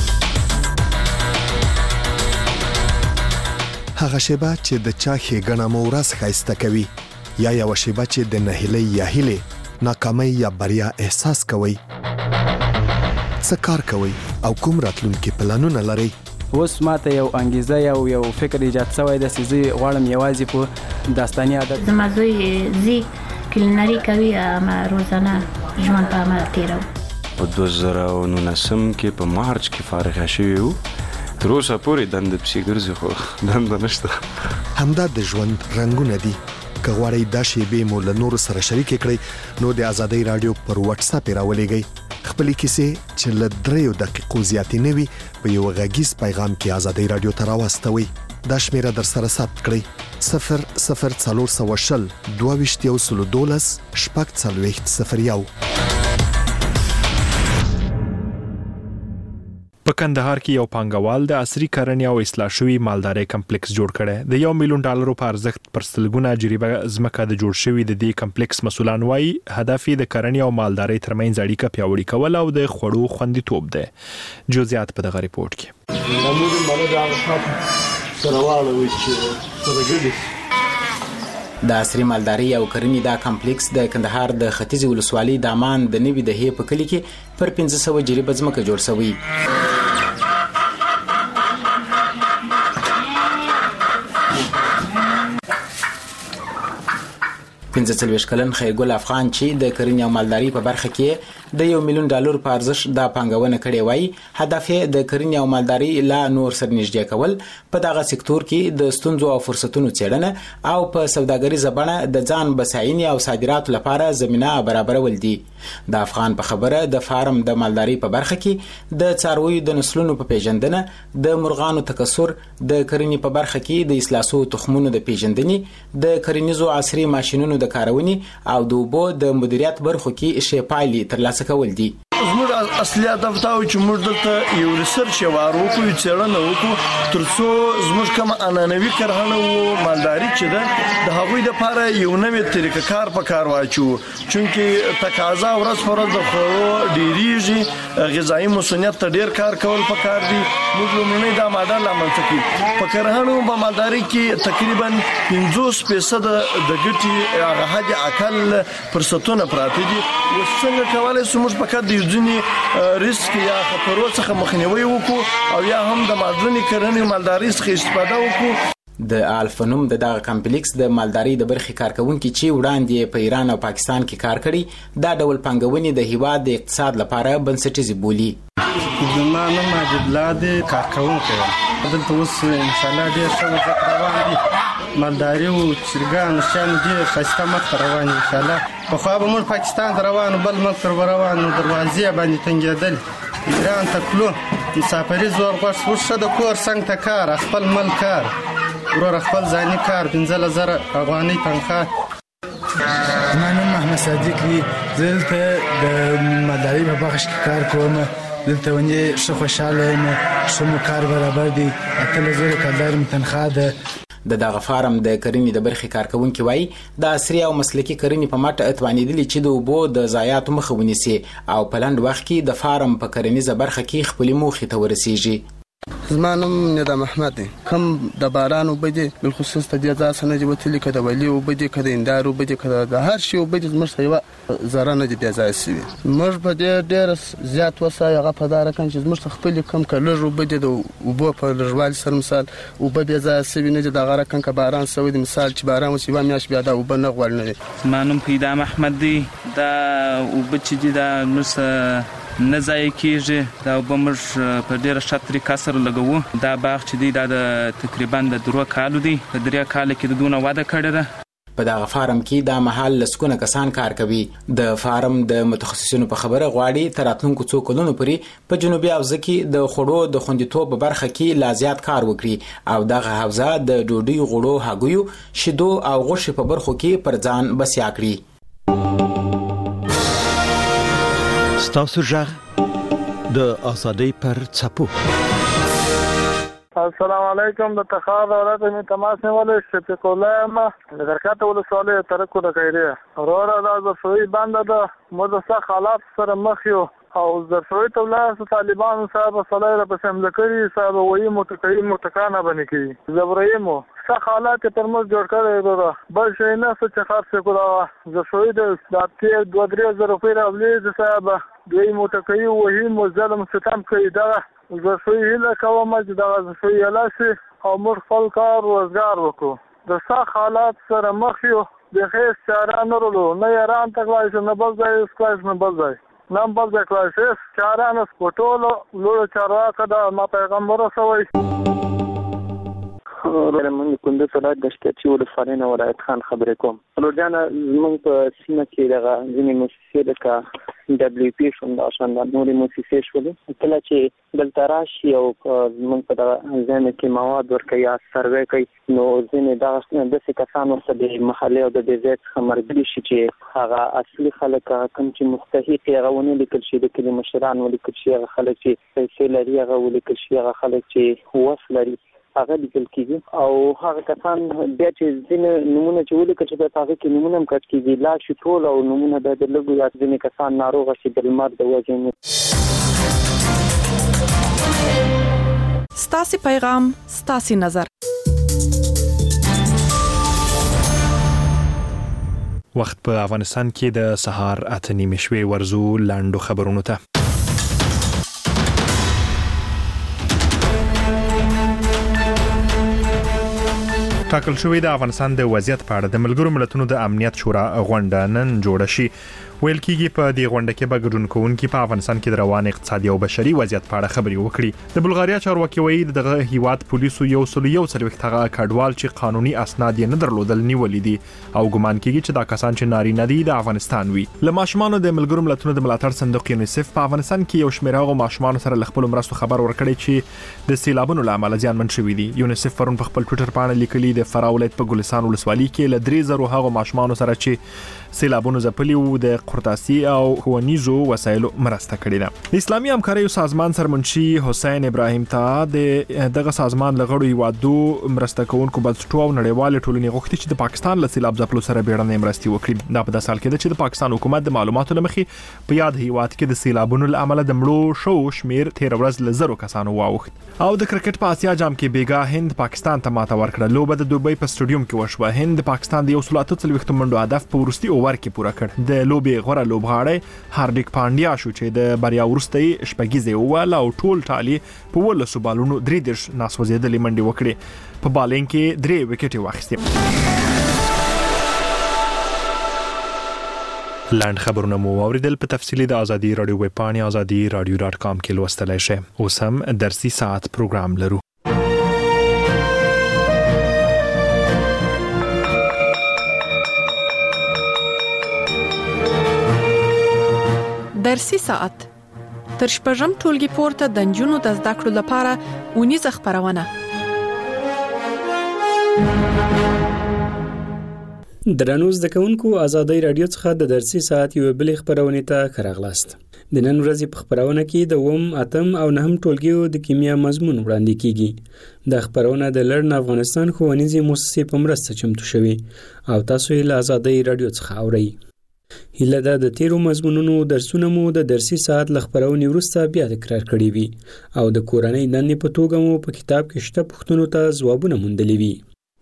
هغه شیبه چې د چا ښېګڼه مو ورځ ښایسته کوي یا یوه شیبه چې د نهیلۍ یا هیلې ناکامۍ یا بریا احساس کوئ. څه کار کوئ او کوم راتلونکي پلانونه لرئ؟ اوس ماته یو انګیزه یو فکر ایجاد شوی دی چې زه غواړم یوازې په داستاني ادب زما زوی کلینري کوي ما روزانه ژوند په عمل تیرو. په 2019 کې په مارچ کې فارغ شوی وو. تر اوسه پورې دنده پسې ګرځي خو دنده نشته. همدا د ژوند رنګونه دي. که غواړئ دا شیبې مو له نورو سره شریکې کړئ نو د ازادۍ رادیو پر واتس اپ راولېږئ. خپلې کیسې چې له 3 دقیقو زیاتې نه وي په یو غږیز پیغام کې ازادۍ رادیو ته راواستوئ. دا شمیره در سره ثبت کړئ 00420 22 12 40 په کندهار کې یو پانګوال د عصري کرنې او اصلاح شوی مالدارۍ کمپلیکس جوړ کړي. د $1 ملیون په ارزښت پر سلګونه جریبه ځمکه د جوړ شوی د دې کمپلیکس مسولان وایي هدف د کرنې او مالدارۍ ترمنځ اړیکه پیاوړې کول او د خوړو خوندیتوب دی. جزئیات په دغه ریپورت کې. د عصري مالدارۍ او کرنې دا کمپلیکس د کندهار د ختیځ ولسوالۍ د امان د نوي دهې په کلي کې پر 1500 جریبه ځمکه جوړ شوی. 45 کلن خیرګل افغان چې د کرنې او مالدارۍ په برخه کې د $1 ملیون په ارزښت د پانګونه کړې وای هدف د کرنې او مالدارۍ لا نور سر نږدې کول په دغه سکتور کې د ستونزو او فرصتونو څېړنه او په سوداګریزه بڼه د ځان بساینې او صادراتو لپاره زمينه برابرول دي. د افغان په خبره د فارم د مالدارۍ په برخه کې د څارویو د نسلونو په پیژندنه د مرغانو تکثر د کرنې په برخه کې د اصلاحو تخمونو د پیژندنې د کرنیزو عصري ماشينونو د کارونې او د اوبو د مدیریت برخو کې شپایلي ترلاسه کول دي. زموږ اصلي هدف دا و چې موږ دلته یو ریسرچ وکړو څېړنه وکړو ترڅو زموږ کوم انانوي کرهڼه او مالداري چې ده د هغوی لپاره یو نوې طریقه کار په کار واچو چونکې تقاضا ورځ پر ورځ د خوړو ډیریږي غذایی مسؤلیت ته ډیر کار کول پکار دي. موږ لومړنی دا ماډل عملته کړو په کرهڼه او مالداري کې تقریبا 50% د ګټې هغه حد اقل فرصتونه پراته دي. وڅنګه کولای شو موږ په کډ ځینې ریسک یا خطرونو څخه مخنیوي وکړو او یا هم د مالدارۍ کرنې مالدارۍ څخه استفاده وکړو. د الفنوم دغه کمپلیکس د مالدارۍ د برخې کارکونکو چې وړاندې په ایران او پاکستان کې کار کړي دا ډول پانګونې د هیواد د اقتصاد لپاره بنسټیزه بولی. زما نوم ماجد الله دی کارکونکی دلته اوس ان شاء الله ډېر ښه وضعیت روان دي مالداري او چرګان شیان ډېر ښایسته مخ روان ان شاء الله. پخوا به موږ پاکستان ته روانو بل ملک ته روانو دروازې باندې تنګېدل ایران ته تلو مسافري زور غوښ ورشه د کور څنګ ته کار خپل مل کار ورور خپل ځاني کار 15,000 افغانۍ تنخواه. زما نوم محمد صادق دی دلته د مالدارۍ په برخه کې کار کوم دلته ونې ښه خوشاله یم ښه مو کار برابر دی 8,000 کارګر مې تنخواه ده. د دغه فارم د کرنې د برخې کارکونکو وایي د عصري او مسلکي کرنې په مټ اتوانېدلي چې د اوبو د ضایعاتو مخه ونیسي او په لنډ وخت کې د فارم په کرنیزه برخه کې خپل موخې ته ورسیږي. زما نوم ندام احمد دی کوم د باران او بده بالخصوص ته د ځاسه نه جوړ تللی کده ولی او بده کده اندار او بده کده د هر شی او بده زموږ سیوا زره نه دی ځای سی موږ په ډېر زیات وسای هغه په دار کان چې زموږ خپل کم کله او بده د اوبو په لږوال سره مثال او بده ځای سی نه د غره کان ک باران سوي د مثال چې باران وسی و میاش بیا د او بنه غوړ نه. ما نوم پیدا احمد دی دا او بچی دی دا نوس نه ځای کېږي دا وبمر په ډیره ښه طریقه سره لګوو. دا باغ چې دی دا د تقریبا د 3 کالو دی په 3 کال کې د دونه واده کړی ده. په دغه فارم کې د محل لسکونه کسان کار کوي. د فارم د متخصصینو په خبره غواړي تر راتلونکو څو کلونو پورې په جنوبي حوزه کې د خوړو د خوندیتوب په برخه کې لا زیات کار وکړي او دغه حوزه د ډوډۍ غوړو هګیو شیدو او غوښې په برخو کې پر ځان بسیا کړي. ستاسو ژغ د ازادۍ پر څپو. السلام علیکم د تخار ولایت می تماس نیولې شفیق الله ما د درکاته ولسوالۍ ترکو د خیریه وروره دا زفوی باندې د مدرسه حالات سره مخ یو او زفوی تولاس طالبان صاحب صلی الله په سم ذکرې صاحب وایي متکانه باندې کی زبرایمو څه حالات پر موږ جوړ کړی وروره بل شي نه څه خاصه کوله زفوی د داتې 2-3 زره روپۍ راولې صاحب دوی متکي وایي مو ظلم ستم کوي دا ظرفوي هیله کوم چې دغه ظرفوي لاسي او موږ خپل کار روزګار وکړو. د سخت حالات سره مخ یو د هیڅ چاره نه لرو، نه ایران ته کلای شو، نه بل ځای کلای شو، نه بل ځای کلای شو. هیڅ چاره نه په ټولو لوړو چارواکو د ما پیغام ورسوئ. من کندوز ولایت د شپېچي ولسوالۍ نه ولایت خان خبرې کوم. څلور جانه زموږ په سیمه کې دغه ځینې مؤسسې لکه WP شونداشن د نورې مؤسسې شولې، کله چې دلته راشي او زموږ په دغه ځای کې مواد ورکوي یا سروې کوي، نو ځینې داسې کسان ورته د محلې او د دې ځای څخه ملګري شي چې هغه اصلي خلک کوم چې مستحق یې هغه ونه لیکل شي، د کلي مشران ولیکل شي، هغه خلک چې پیسې لري هغه ولیکل شي، هغه خلک چې وس لري هغه لیکل کیږي، او هغه کسان بیا چې ځینې نمونه چې ولیکل شي په هغه کې نمونه هم کټ کیږي، لا شي ټول او نمونه د لږو یا ځینې کسان ناروغه شي د لمر د وجې. ستاسو پیغام ستاسو نظر. وخت په افغانستان کې د سهار 8:30 شوي ورزو لاندو خبرونو ته. ټاکل شوې د افغانستان د وضعیت په اړه د ملګرو ملتونو د امنیت شورا غونډه نن جوړه شي. ویل کېږي په دې غونډه کې به ګډون کوونکي په افغانستان کې د روان اقتصادي او بشري وضعیت په اړه خبرې وکړي. د بلغاریا چارواکي وایي دغه هیواد پولیسو یو څلوېښت هغه کډوال چې قانوني اسناد یې نه درلودل نیولې دي او ګمان کېږي چې دا کسان چې نارینه دي د افغانستان وي. له ماشومانو د ملګرو ملتونو د ملاتړ صندوق یونیسف په افغانستان کې یو شمېر هغه ماشومان سره خپل مرستو خبر ورکړي چې د سیلابونو له امله زیانمن شوي دي. یونیسف پرون په خپل ټوئیټر باندې لیکلي د فراه ولایت په ګلستان ولسوالۍ کې له 3,000 هغه ماشومان سره چې سیلابونو ځپلي وو د قرطاسي او ښوونیزو وسایلو مرسته کړې ده. د اسلامي همکاریو سازمان سرمنشي حسین ابراهیم ته دغه سازمان لغړو هیوادو مرسته کوونکو بنسټونو او نړیوال ټولنې غوښتي چې د پاکستان له سیلاب ځپلو سره بیړنۍ مرستې وکړي. دا په داسې حال کې ده چې د پاکستان حکومت د معلوماتو لمخې په یاد هیواد کې د سیلابونو له امله د مړو شو شمیر 13 ورځ له 0 کسانو واوښت. او د کرکټ په آسیا جام کې بیګا هند پاکستان ته ماته ورکړه. لوبه د دوبۍ په سټډیوم کې وشوه. هند د پاکستان د 148 منډو هدف په وروستي اوور کې پوره کړ. د لوبې غوره لوبغاړی هاردیک پانډیا شو چې د بریا وروسته شپږیزه وواله او ټول ټالي په 13 بالونو 3 ناسوځېدلې منډې وکړې. په بالینګ کې 3 وکټې واخیستې. لاند خبرونه مو اوریدل. په تفصیلی د ازادي رادیو ویب پاڼې azadi.radio.com کې لوستلای شئ. اوس هم درسي ساعت پروګرام لرو. درسي ساعت تر شپږم ټولګي پورته د نجونو د زده کړو لپاره اونیزه خبرونه. درنو زده کوونکو ازادي رادیو څخه د درسي ساعت یو بل خبرونه ته راغلاست. د نن ورځې په خبرونه کې د 8 او 9 ټولګیو د کیمیا مضمون وړاندې کیږي. د خبرونه د لړن افغانستان ښوونیزي مؤسسې په مرسته چمتو شوی او تاسو یې له ازادي رادیو څخه اورئ. هیله ده د تیرو مضمونونو درسونه مو د درسي ساعت لخبرونې وروسته بیا تکرار کړي وي او د کورنۍ دندې په توګه مو په کتاب کې شته پوښتنو ته ځوابونه موندلي وي.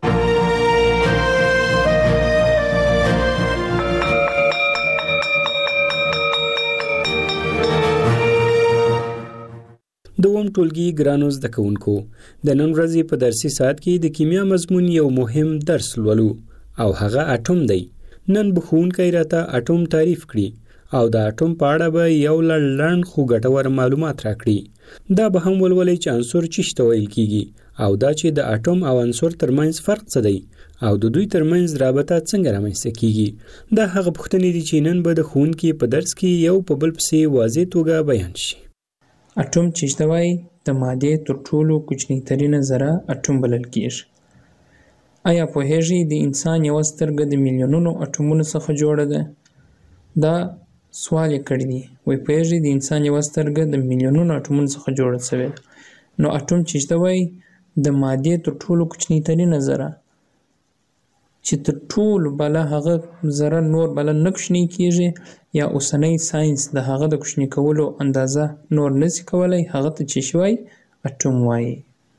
دوم ټولګي ګرانو زده کوونکو، د نن ورځې په درسي ساعت کې د کیمیا مضمون یو مهم درس لولو او هغه اټوم دی. نن به ښوونکی راته اټوم تعریف کړي او د اټوم په اړه به یو لړن خو ګټور معلومات راکړي. دا به هم ولولئ چې عنصر څه ته ویل کیږي او دا چې د اټوم او عنصر ترمنځ فرق څه دی او د دوی ترمنځ رابطه څنګه رامنځته کیږي. دا هغه پوښتنې دي چې نن به د ښوونکي په درس کې یو په بل پسې واضح توګه بیان شي. اټوم چې ته وایي د مادې تر ټولو کوچنی ترینه ذره اټوم بلل کیږي. آیا پوهیږئ د انسان یو سترګه د میلیونونو اټومونو څخه جوړه ده؟ دا سوال یې کړی دی. وایي پوهیږئ د انسان یو سترګه د میلیونونو اټومونو څخه جوړه شوې ده. نو اټوم چې ته وایي د مادې تر ټولو کوچنی ترینه ذره چې تر ټولو بله هغه ذره نور بله نه کوچنی کیږي یا اوسنی ساینس د هغه د کوچنی کولو اندازه نور نشي کولی، هغه ته چې شوی اټوم وایي.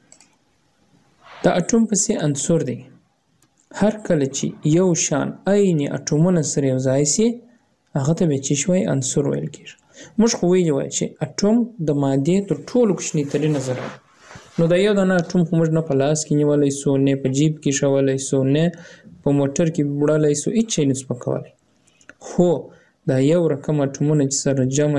د اټوم پسې عنصر دی. هر کله چې یو شان عین اټومونه سره یو ځای شي هغه ته به چې شوی عنصر ویل کیږي. موږ خو ویلي وای چې اټوم د مادې تر ټولو کوچني ترینه ذره نو د یو دانه اټوم خو موږ نه په لاس کې نیولی سو، نه په جیب کې شولی سو، نه په موټر کې وړلی سو، هېڅ شی نسو پکولی. خو دا یو رقم اټومونه چې سره جمع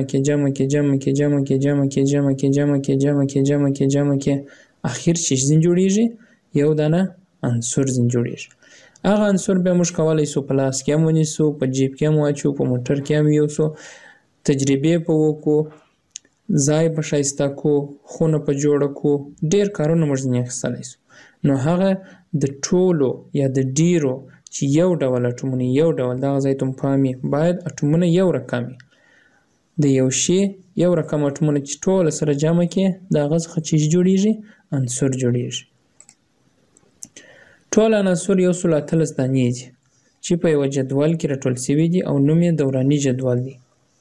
کې اخر چې ځین جوړیږي یو دانه عنصر ځین جوړیږي. هغه عنصر بیا موږ کولی سو په لاس کې هم ونیسو، په جیب کې هم واچو، په موټر کې هم یوسو، تجربې په وکړو، ځای په ښایسته کو، خونه په جوړه کو، ډېر کارونه موږ ځینې اخیستلی سو. نو هغه د ټولو یا د ډېرو چې یو ډول اټومونه یو ډول دغه ځای ته پام وي باید اټومونه یو رقم وي. د یو شي یو رقم اټومونه چې ټوله سره جمع کې د هغه څخه چې جوړیږي عنصر جوړیږي. ټول عناصر 113 دانې دي چې په یوه جدول کې راټول شوي دي او نوم یې دوراني جدول دی.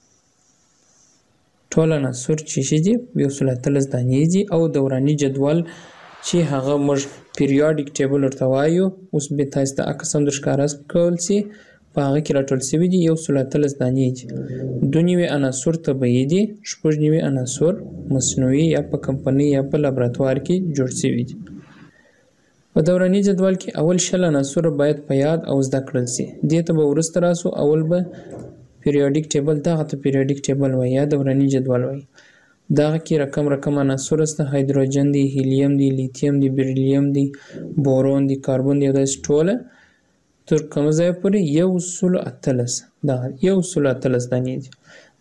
ټول عناصر چې دي 113 دانې دي او دوراني جدول چې هغه موږ پیریاډیک ټیبل ورته وایو، اوس به تاسو ته عکس هم درښکاره کول شي، په هغه کې راټول شوي دي 113 دانې دي. 2 نوي عناصر طبیعي دي، 6 نوي عناصر مصنوعي یا په کمپنۍ یا په لابراتوار کې جوړ شوي دي. په دوراني جدول کې اول 20 عناصر باید په یاد او زده کړل شي. دې ته به وروسته راسو. اول به پیریاډیک ټیبل، دغه ته پیریاډیک ټیبل وایي یا دوراني جدول وایي. دغه کې رقم عناصر شته، هایدروجن دی، هیلیم دی، لیتیم دی، بیریلیم دی، بورون دی، کاربن دی او داسې ټوله تر کومه ځایه پورې 113 دغه 113 دانې دي.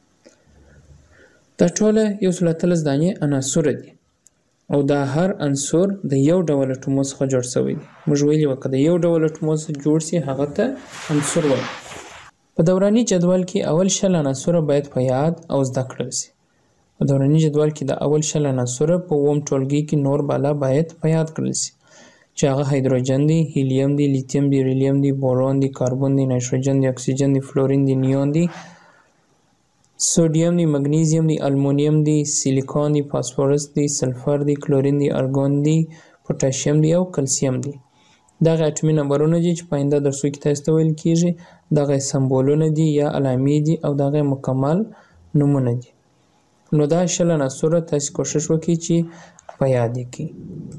دا ټوله 113 دانې عناصر دي او دا هر عنصر د یو ډول اټومو څخه جوړ شوی دی. موږ ویلي وو که د یو ډول اټومو څخه جوړ شي هغه ته عنصر وایي. په دوراني جدول کې اول 20 عناصر باید په یاد او زده کړل شي. په دوراني جدول کې د اول 20 عناصر په اووم ټولګي کې نور بالا باید په یاد کړل شي چې هغه هایدروجن دی، هیلیم دی، لیتیم دی، بیریلیم دی، بورون دی، کاربن دی، نایتروجن دی، اکسیجن دی، فلورین دی، نیون دی، سودیم دی، مګنیزیم دی، المونیم دی، سیلیکون دی، فاسفورس دی، سلفر دی، کلورین دی، ارګون دی، پوتاشیم دی او کلسیم دی. دغه اټومي نمبرونه دي چې په آینده درسو کې تاسو ته ویل کېږي. دغه سمبولونه دي یا علامې دي او دغه مکمل نومونه دي. نو دا 20 عناصر تاسو کوشش وکړئ چې په یاد یې کړئ.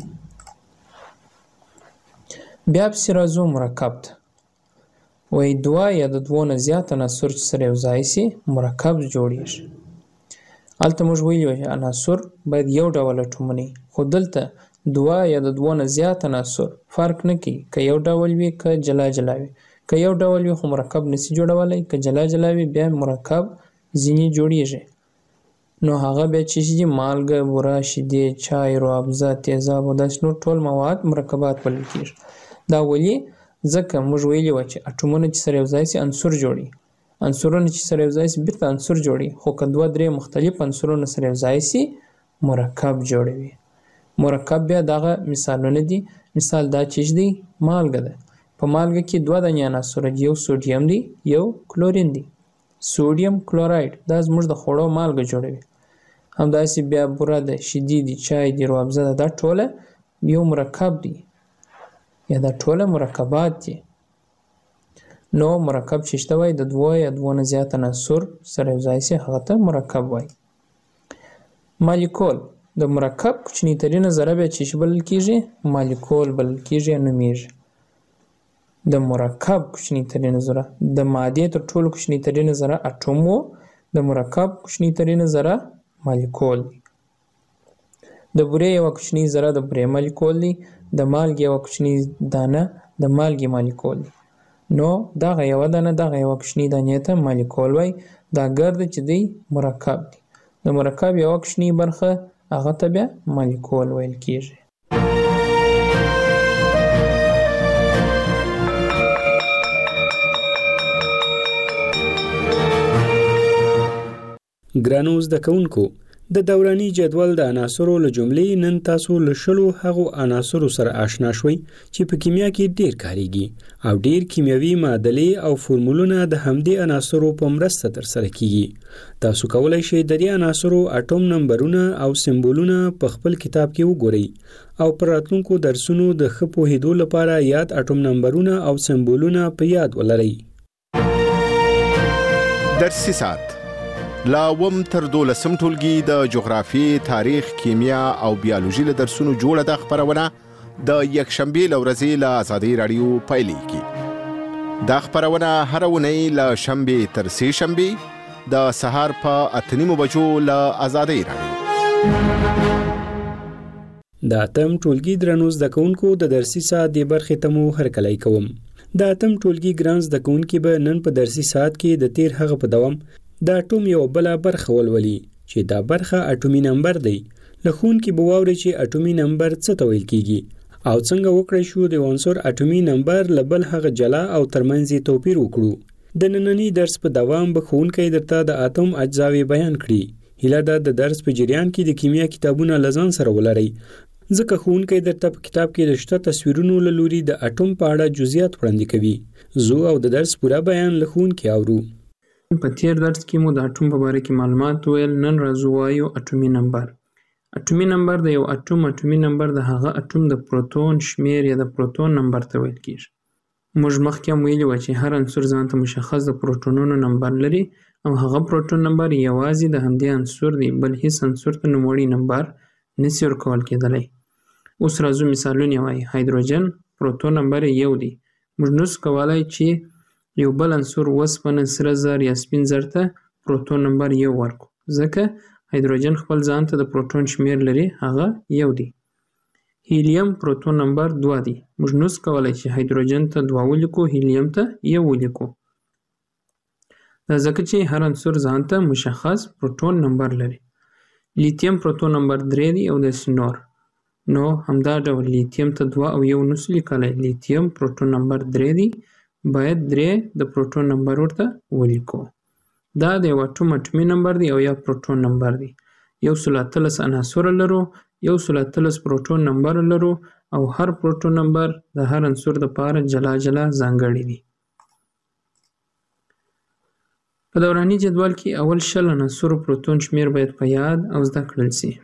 بیا پسې راځو مرکب ته. وایي 2 یا د 2 نه زیات عناصر چې سره یو ځای شي مرکب جوړیږي. هلته موږ ویلي وو چې عناصر باید یو ډول اټومونه وي، خو دلته 2 یا د 2 نه زیات عناصر فرق نه کوي که یو ډول وي که جلا جلا وي. که یو ډول وي خو مرکب نشي جوړولی، که جلا جلا وي بیا مرکب ځینې جوړیږي. نو هغه بیا چې دي مالګه، بوره، شیدې، چای، روابزه، تیزاب او داسې نور ټول مواد مرکبات بلل کېږي. دا ولې؟ ځکه موږ ویلي وو چې اټومونه چې سره یو ځای شي عنصر جوړي، عنصرونه چې سره یو ځای شي بېرته عنصر جوړي، خو که 2-3 مختلف عنصرونه سره یو ځای شي مرکب جوړوي. مرکب بیا دغه مثالونه دي. مثال دا چې دی مالګه ده. په مالګه کې 2 دانې عناصر دي، یو سوډیم دی، یو کلورین دی. سوډیم کلوراید دا زموږ د خوړو مالګه جوړوي. همداسې بیا بوره ده، شیدې دي، چای دی، روابزه ده، دا ټوله یو مرکب دی یا دا ټوله مرکبات دي. نو مرکب چې شته وایي د 2 یا 2 نه زیات عناصر سره یو ځای شي هغه ته مرکب وایي. مالیکول د مرکب کوچني ترینه ذره بیا چې بلل کېږي مالیکول بلل کېږي یا نومیږي. د مرکب کوچني ترینه ذره د مادې تر ټولو کوچني ترینه ذره اټوم و، د مرکب کوچني ترینه ذره مالیکول دی. د بورې یوه کوچنۍ ذره د بورې مالیکول دی، د مالګې یوه کوچنۍ دانه د مالګې مالیکول دی. نو دغه یوه دانه دغه یوه کوچنۍ دانې ته مالیکول وایي. دا ګرده چې دی مرکب دی. د مرکب یوه کوچنۍ برخه هغه ته بیا مالیکول ویل کېږي. ګرانو زده کوونکو، د دوراني جدول د عناصرو له جملې نن تاسو له 20 هغو عناصرو سره آشنا شوي چې په کیمیا کې ډیر کاریږي او ډیر کیمیاوي معادلې او فورمولونه د همدې عناصرو په مرسته ترسره کیږي. تاسو کولای شئ د دې عناصرو اټوم نمبرونه او سمبولونه په خپل کتاب کې وګورئ او پر راتلونکو درسونو د ښه پوهېدو لپاره یاد اټوم نمبرونه او سمبولونه په یاد ولرئ. درسي ساعت لا وم تر 12 ټولګي د جغرافي، تاریخ، کیمیا او بیولوژي له درسونو جوړه د خبرونه د یکشنبه لورځي له آزادۍ رادیو پایلیږي. دا خبرونه هر ونی له شنبه تر سه شنبه د سهار په 8:30 بجو له آزادۍ رادیو. د اتم ټولګي درنو زده کوونکو د درسي ساعت د برخې ته مو هرکلی کوم. د اتم ټولګي ګران زده کوونکي به نن په درسي ساعت کې د تیر هغه په دوام د اټوم یو بل برخه ولولي چې دا برخه اټومي نمبر دی. لخون کې به واوري چې اټومي نمبر څه ته ویل کیږي او څنګه وکړای شو د عنصر اټومي نمبر لبل هغه جلا او ترمنځ توپیر وکړو. د نننی درس په دوام به ښوونکی درته د اتم اجزاوې بیان کړي. هیله ده د درس په جریان کې د کیمیا کتابونه لزان سره ولرئ، ځکه ښوونکی درته په کتاب کې د شته تصویرونو له لوري د اټوم په اړه جزئیات وړاندې کوي. زه او د درس پوره بیان له ښوونکي اورو. په تیر درس کې مو د اټوم په باره کې معلومات ویل. نن راځو وایو اټومي نمبر. اټومي نمبر د یو اټومي نمبر د هغه اټوم د پروتون شمیر یا د پروتون نمبر ته ویل کیږي. موږ مخکې هم ویلي وو چې هر عنصر ځان ته مشخص د پروتونونو نمبر لري او هغه پروتون نمبر یوازې د همدې عنصر دی، بل هیڅ عنصر ته نوموړی نمبر نشي ورکول کېدلی. اوس راځو مثالونه وایو. هایدروجن پروتون نمبر 1 دی. موږ نشو کولای چې یو بل عنصر وسپنه، سره زر یا سپین زر ته پروتون نمبر 1 ورکو، ځکه هایدروجن خپل ځان ته د پروتون شمیر لري، هغه 1 دی. هیلیم پروتون نمبر 2 دی. موږ نشو کولای چې هایدروجن ته 2 ولیکو، هیلیم ته 1 ولیکو، دا ځکه چې هر عنصر ځان ته مشخص پروتون نمبر لري. لیتیم پروتون نمبر 3 دی او داسې نور. نو همدا ډول لیتیم ته 2 او 1 نشو لیکلی. لیتیم پروتون نمبر 3 دی، باید 3 د پروتون نمبر ورته ولیکو. دا د یو اټوم اټومي نمبر دی او یا پروتون نمبر دی. 113 عناصر لرو، 113 پروتون نمبر لرو او هر پروتون نمبر د هر عنصر لپاره جلا جلا ځانګړی دی. په دوراني جدول کې اول 20 عناصرو پروتون شمیر باید په یاد او زده کړل شي.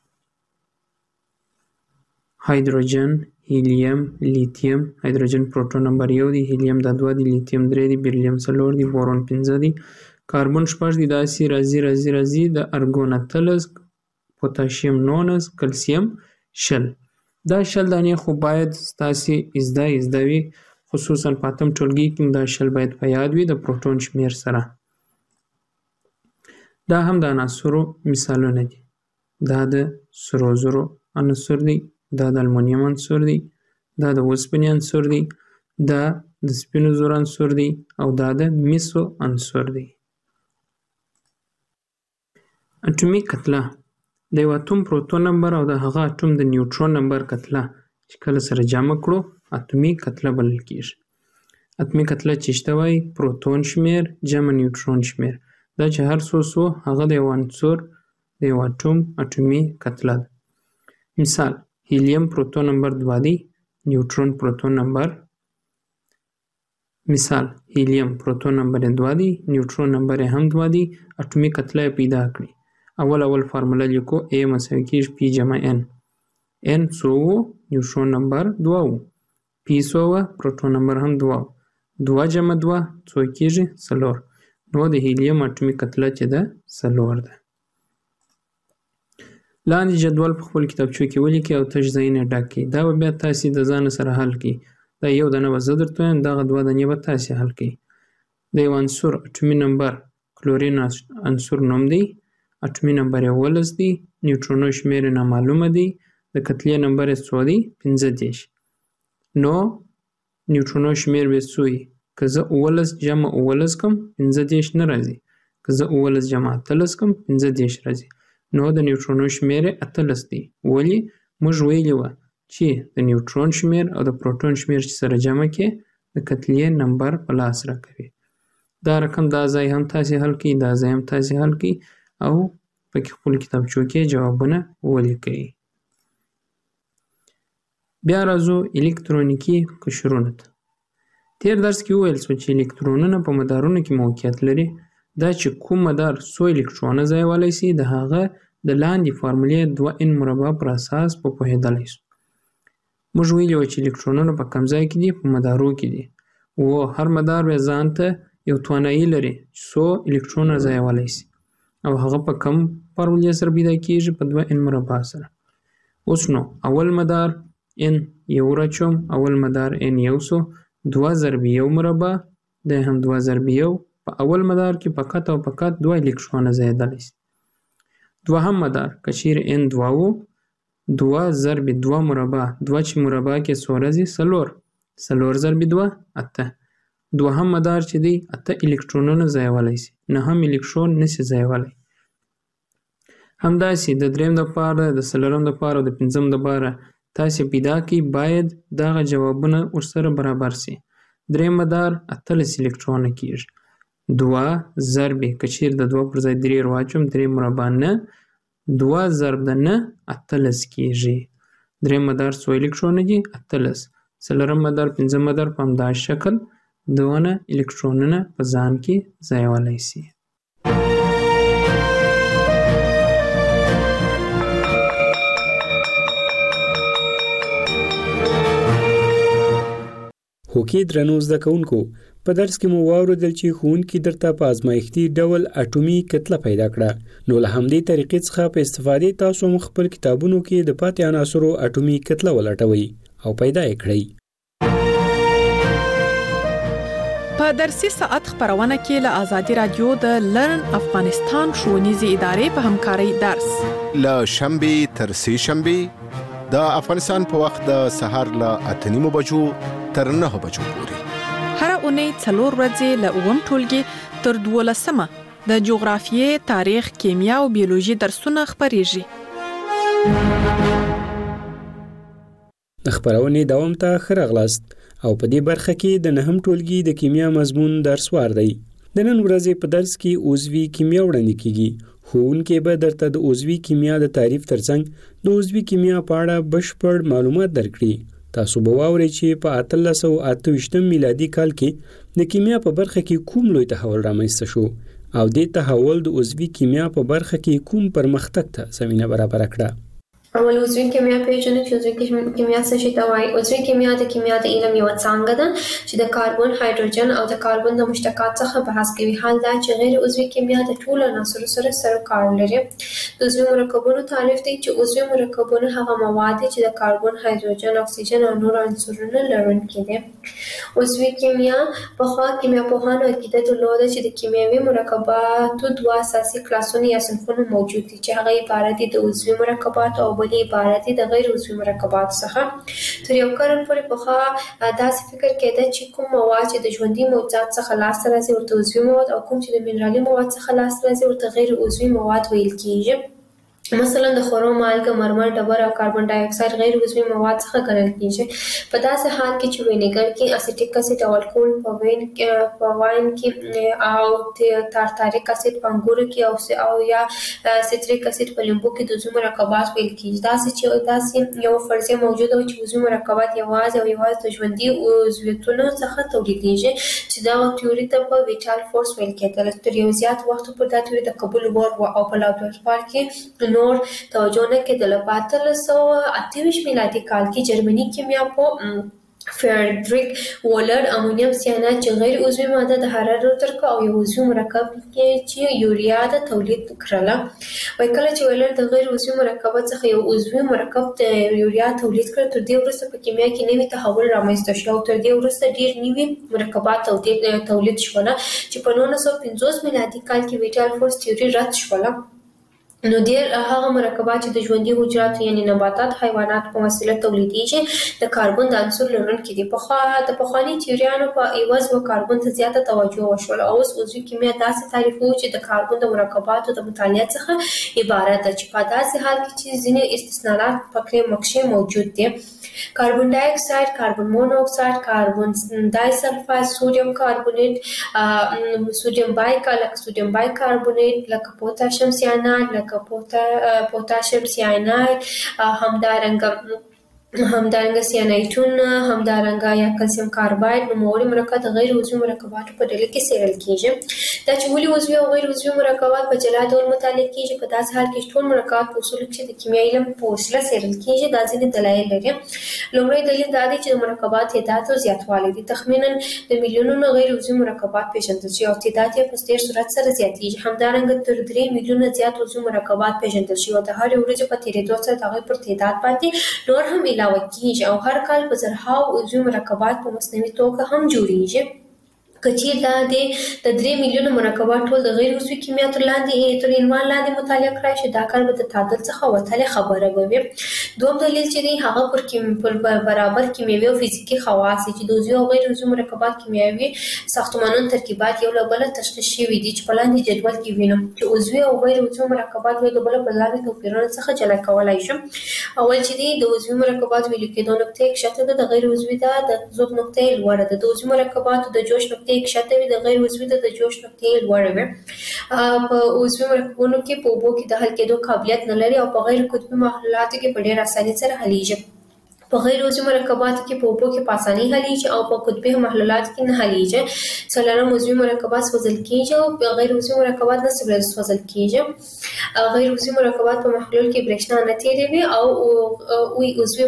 هایدروجن، هیلیم، لیتیم. هایدروجن پروتون نمبر 1 دی، هیلیم دا 2 دی، لیتیم 3 دی، بیریلیم 4 دی، بورون 5 دی، کاربن 6 دی، داسې راځي د ارګون 13، پوتاشیم 19، کلسیم 20. دا 20 دانې خو باید ستاسې زده وي، خصوصا په اتم ټولګي کې دا 20 باید په یاد وي د پروتون شمیر سره. دا هم د عناصرو مثالونه دي. دا د سرو زرو عنصر دی، دا د المونیم عنصر دی، دا د اوسپنې عنصر دی، دا د سپینو زرو عنصر دی او دا د مسو عنصر دی. اټومي کتله د یو اټوم پروتون نمبر او د هغه اټوم د نیوټرون نمبر کتله چې کله سره جمع کړو اټومي کتله بلل کیږي. اټومي کتله چې شته وایي پروتون شمیر جمع نیوټرون شمیر. دا چې هر څو هغه د یو عنصر د یو اټوم اټومي کتله ده. مثال هیلیم پروتون نمبر 2 دی، نیوټرون پروتون نمبر. مثال هیلیم پروتون نمبر 2 دی، نیوټرون نمبر هم 2 دی، اټومي کتله پیدا کړي. اول فارموله لیکو A مساوي کیږي P جمع N. N څو و؟ نیوټرون نمبر 2 و. P څو و؟ پروتون نمبر هم 2 و. 2 جمع 2 څو کیږي؟ 4. نو د هیلیم اټومي کتله چې ده 4 ده. لاندې جدول په خپل کتابچو کې ولیکئ او تش ځایونه ډک کړئ. دا به بیا تاسې د ځان سره حل کړئ. دا یو دانه به زه درته وایم، دغه 2 دانې به تاسې حل کړئ. د یو عنصر اټومي نمبر کلورین عنصر نوم دی، اټومي نمبر 11 دی، نیوټرونو شمیر نامعلومه دی، د کتلې نمبر یې څو دی؟ 15. نو نیوټرونو شمیر به څو وي؟ که زه 11 جمع 11 کم 15 نه راځي، که زه 11 جمع 18 کم 15 راځي. نو د نیوټرونو شمیر 18 دی. ولی؟ موږ ویلي وه چې د نیوټرون شمیر او د پروتون شمیر چې سره جمع کې د کتلې نمبر په لاس راکوي. دا رقم دا ځای هم تاسې حل کړئ، دا ځای هم تاسې حل کړئ او پکې خپل کتابچو کې جوابونه ولیکئ. بیا راځو الکترونیکي قشرونو ته. تیر درس کې وویل شو چې الکترونونه په مدارونو کې موقعیت لري. دا چې کوم مدار څو الکترونه ځایولی شي د هغه د لاندې فارمولې 2n مربع پر اساس په پوهېدلی شو. موږ ویلي وو چې الکترونونه په کوم ځای کې دي؟ په مدارو کې دي. هر مدار بیا ځان ته یو توانایي لري چې څو الکترونه ځایولی شي او هغه په کم فارمولې سره پیدا کیږي په 2n مربع سره. اوس نو اول مدار n یو راچوم، اول مدار n یو سو 2 ضرب یو مربع د هم 2 ضرب یو په اول مدار کې فقط او فقط 2 الکترونه زیاتدلی شي. دوهم مدار کچیر n 2 وو 2 ضرب 2 مربع 2 چې مربع کې سورزي سلور ضرب 2 اته. دوهم مدار چې دی اته الکترونونه ځایولی شي، نه هم الکترون نشي ځایولی. همداسې د دریم دپاره، د څلورم دپاره او د پنځم دپاره تاسې پیدا کړئ باید دغه جوابونه ورسره برابر شي. دریم مدار 18 الکترونه کیږي. 2 ضرب که چیرې د 2 پر ځای 3 واچوم 3 مربع نه 2 ضرب د 9 18 کیږي. دریم مدار څو الکترونه دي 18. څلورم مدار پنځم مدار په همدا شکل دونه الکترونونه په ځان کې ځایولی شي. هوکې درنو زده کوونکو، په درس کې مو واورېدل چې ښوونکي درته په ازمایښتي ډول اټومي کتله پیدا کړه. نو له همدې طریقې څخه په استفادې تاسو هم خپل کتابونو کې د پاتې عناصرو اټومي کتله ولټوئ او پیدا یې کړئ. په درسي ساعت خبرونه کې له آزادي رادیو د لرن افغانستان ښوونیزې ادارې په همکارۍ درس له شنبې تر سې شنبې د افغانستان په وخت د سهار له 8:30 بجو تر 9 بجو پورې. هر اونۍ 4 ورځې له 9 ټولګي تر 12 د جغرافیې، تاریخ، کیمیا او بیولوژي درسونه خبرېږي. د خبرونې دوام ته ښه راغلاست او په دې برخه کې د 9 ټولګي د کیمیا مضمون درس وار دی. د نن ورځې په درس کې عضوي کیمیا وړاندې کیږي. ښوونکی به درته د عضوي کیمیا د تعریف ترڅنګ د عضوي کیمیا په اړه بشپړ معلومات درکړي. تاسو به واورئ چې په 1828 میلادي کال کې د کیمیا په برخه کې کوم لوی تحول رامنځته شو او دې تحول د عضوي کیمیا په برخه کې کوم پرمختګ ته زمینه برابر کړه. اول عضوي کیمیا پیژنو چې عضوي کیمیا څه شي ته وایي. عضوي کیمیا د کیمیا د علم یو څانګه ده چې د کاربن، هایدروجن او د کاربن د مشتقات څخه بحث کوي. حال دا چې غیر عضوي کیمیا د ټولو عناصرو سره کار لري. د عضوي مرکبونو تعریف دی چې عضوي مرکبونه هغه مواد دي چې د کاربن، هایدروجن، اکسیجن او نور عنصرونه لرونکي دي. عضوي کیمیا پخوا کیمیاپوهانو عقیده درلوده چې د کیمیاوي مرکباتو 2 اساسي کلاسونه یا صنفونه موجود دي چې هغه عبارت دي د عضوي مرکباتو او بلې عبارت دي د غیر عضوي مرکباتو څخه. تر یو قرن پورې پخوا داسې فکر کېده چې کوم مواد چې د ژوندي موجودات څخه لاسته راځي ورته عضوي مواد او کوم چې د منرالي مواد څخه لاسته راځي ورته غیر عضوي مواد ویل کېږي. مثلا د خورو مالګه، مرمر، ډبر او کاربن ډای اکساید غیر عضوي مواد څخه ګڼل کېږي. په داسې حال کې چې وینیګر کې اسیټیک اسید او الکول په واین کې او تارتاریک اسید په انګورو کې او یا سیتریک اسید په لیمبو کې د عضوي مرکبات ویل کېږي. داسې یو فرضیه موجوده و چې عضوي مرکبات یوازې د ژوندي عضویتونو څخه تولیدېږي چې دغه تیوري ته په ویټال فورس ویل کېدل. تر یو زیات وخت پورې دا تیوري د قبول وړ و او په لابراتوار کې نور توجه نه کېدله. په 1828 میلادي کال کې جرمني کیمیاپوه فریدریک وولر امونیم سیانات چې غیر عضوي ماده د حرارت ترکه او یو عضوي مرکب کې چې یوریا د تولید کړله. وایي کله چې وولر د غیر عضوي مرکب څخه یو عضوي مرکب د یوریا تولید کړ، تر دې وروسته په کیمیا کې نوی تحول رامنځته شو او تر دې وروسته ډېر نوي مرکبات تولید شول چې په 1950 میلادي کال کې ویټال فورس تیوري رد شوله. نو ډېر هغه مرکبات چې د ژوندي حجراتو یعنی نباتات، حیوانات په وسیله تولیدېږي د کاربن د عنصر لرونکي دي. د پخواني تیوریانو په عوض و کاربن ته زیاته توجه وشوله او اوس عضوي کیمیا داسې تعریفوي چې د کاربن د مرکباتو د مطالعه څخه عبارت ده چې په داسې حال کې چې ځینې استثناءات پکې مکشې موجود دي. کاربن ډای اکساید، کاربن مونو اکساید، کاربن دای سلفاید، سودیم کاربونیت، سودیم بایکاربونیت، لکه پوتاشیم سیاناید، لکه پوتاشیم سیاناید، همدارنګه همدارنګه سیانایټون، همدارنګه یا کلسیم کارباید نوموړي مرکبات د غیر عضوي مرکباتو په ډله کې څېړل کیږي. دا چې ولې عضوي او غیر عضوي مرکبات په جلا ډول مطالعه کیږي، په داسې حال کې ټول مرکبات په اصولو کې د کیمیاوي علم په وسیله څېړل کیږي. دا ځینې دلایل لري. لومړی دلیل دا دی چې د مرکبات تعداد او زیاتوالی دي. تخمینا د میلیونونو غیر عضوي مرکبات پیژندل شوي او تعداد یې په ډېر سرعت سره زیاتېږي. همدارنګه تر 3 میلیونه زیات عضوي مرکبات پیژندل شوي او د هرې ورځې په تېرېدو سره د هغوی پر تعداد باندې نور هم علاوه کیږي او هر کال په زرهاو عضوي مرکبات په مصنوعي توګه هم جوړیږي. که چیرې دا د 3 میلیونه مرکبات ټول د غیر عضوي کیمیا تر عنوان لاندې مطالعه کړای شي، دا کار به د تعادل څخه وتلې خبره به وي. دوم دلیل چې دی هغه پر برابر کیمیاوي او فزیکي خواص چې د عضوي او غیر عضوي مرکبات کیمیاوي ساختمانونو ترکیبات یو له بله تشخیص شوي دي چې په لاندې جدول کې وینم چې عضوي او غیر عضوي مرکبات یو له بله په لاندې توپیرونو څخه جلا کولای شم. اول چې دی د عضوي مرکباتو ویلو کېدو نقطه کښته ده، د غیر عضوي ده د ذوب نقطه لوړه ده. د عضوي مرکباتو د جوش نقطه کښته وي، د غیر عضوي ده د جوش نقطه لوړه وي. په عضوي مرکبونو کې په اوبو کې د حل کېدو قابلیت نه لري او په غیر قطبي محلولاتو کې په ډېر اسانۍ سره حلیږي. په غیر عضوي مرکباتو کې په اوبو کې په اسانۍ حلیږي او په قطبي محلولاتو کې نه حلیږي. څلورم عضوي مرکبات سوځل کیږي او غیر عضوي مرکبات نه سوځل کیږي. غیر عضوي مرکبات په محلول کې برېښنا نه تیروي او عضوي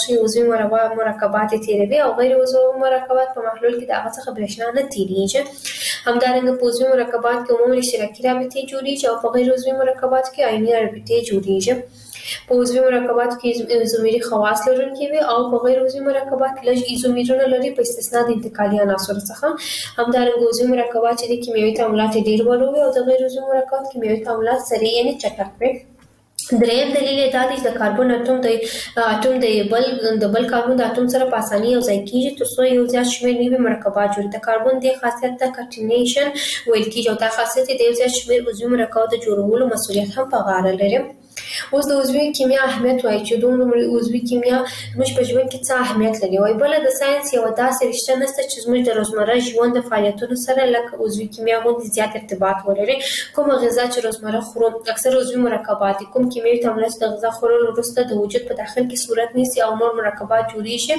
مرکبات تیروي او غیر عضوي مرکبات په محلول کې د هغه څخه برېښنا نه تیریږي. همدارنګه په عضوي مرکبات کې عمومي اشتراکي رابطې جوړیږي او په غیر عضوي مرکباتو کې آیني رابطې جوړیږي. په عضوي مرکباتو کې ایزومري خواص لرونکي وي او په غیر عضوي مرکبات کې لږ ایزومرونه لري په استثنا د انتقالي عناصرو څخه. همدارنګه عضوي مرکبات چې د کیمیاوي تعاملات ډېر ورو وي او د غیر عضوي مرکبات کیمیاوي تعاملات سریع یعنې چټک وي. دریم دلیل دا دی چې د کاربن اټوم د بل کاربن د اټوم سره په اسانۍ یو ځای کیږي ترڅو یو زیات شمېر نوي مرکبات جوړوي. د کاربن دې خاصیت ته کټینیشن ویل کیږي او دا خاصیت د یو زیات شمېر عضوي مرکباتو د جوړولو مسؤلیت هم په غاړه لري. اوس د عضوي کیمیا اهمیت وایي چې دومره عضوي کیمیا زموږ په ژوند کې څه اهمیت لري. وایي بله د ساینس یوه داسې رشته نشته چې زموږ د روزمره ژوند د فعالیتونو سره لکه عضوي کیمیا غوندې زیات ارتباط ولري. کومه غذا چې روزمره خورو اکثر عضوي مرکبات دي. کوم کیمیاوي تعاملات چې د غذا خوړلو وروسته د وجود په داخل کې صورت نیسي او نور مرکبات جوړیږي.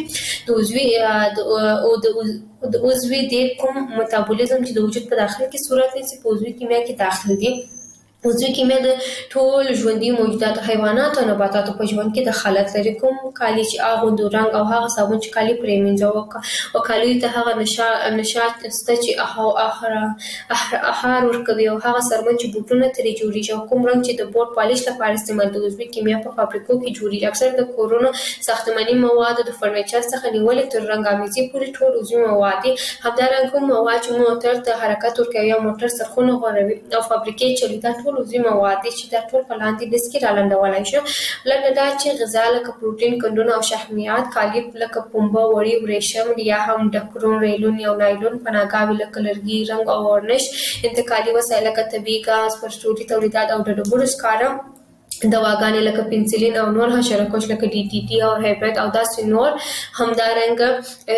د عضوي د کوم میتابولیزم چې د وجود په داخل کې صورت نیسي په عضوي کیمیا کې داخل دي. عضوي کیمیا د ټول ژوندي موجوداتو حیواناتو او نباتاتو په ژوند کې دخالت لري. کوم کالي چې اغوندو رنګ او هغه صابون چې کالي پرې مینځو او کالیو ته هغه نشاط شته چې احار ورکوي او هغه سرمن چې بوټونه ترې جوړیږي او کوم رنګ چې د بورډ پالیش لپاره استعمال د عضوي کیمیا په فابریکو کې جوړیږي. اکثر د کورونو ساختماني مواد د فرنیچر څخه نیولې تر رنګامیزي پورې ټول عضوي مواد دي. همدارنګه کوم مواد چې موټر ته حرکت ورکوي او موټر سرخونه غوړوي او فابریکې چلوي دا ټول عضوي مواد دي چې دا ټول په لاندې لیست کې رالنډولای شو. لکه دا چې غذا لکه پروټین، کندونه او شحمیات، کالي لکه پنبه، وړي، ورېښم یا هم ډکرون، ریلون یا نایلون، پناهګاوې لکه لرګي، رنګ او ورنش، انتقالي وسایل لکه طبیعي ګاز، پرسټوري تولیدات او د ډبرو سکاره، دواګانې لکه پنسلین او نور حشره کش لکه ډي ټي ټي او هیپریت او داسې نور. همدارنګه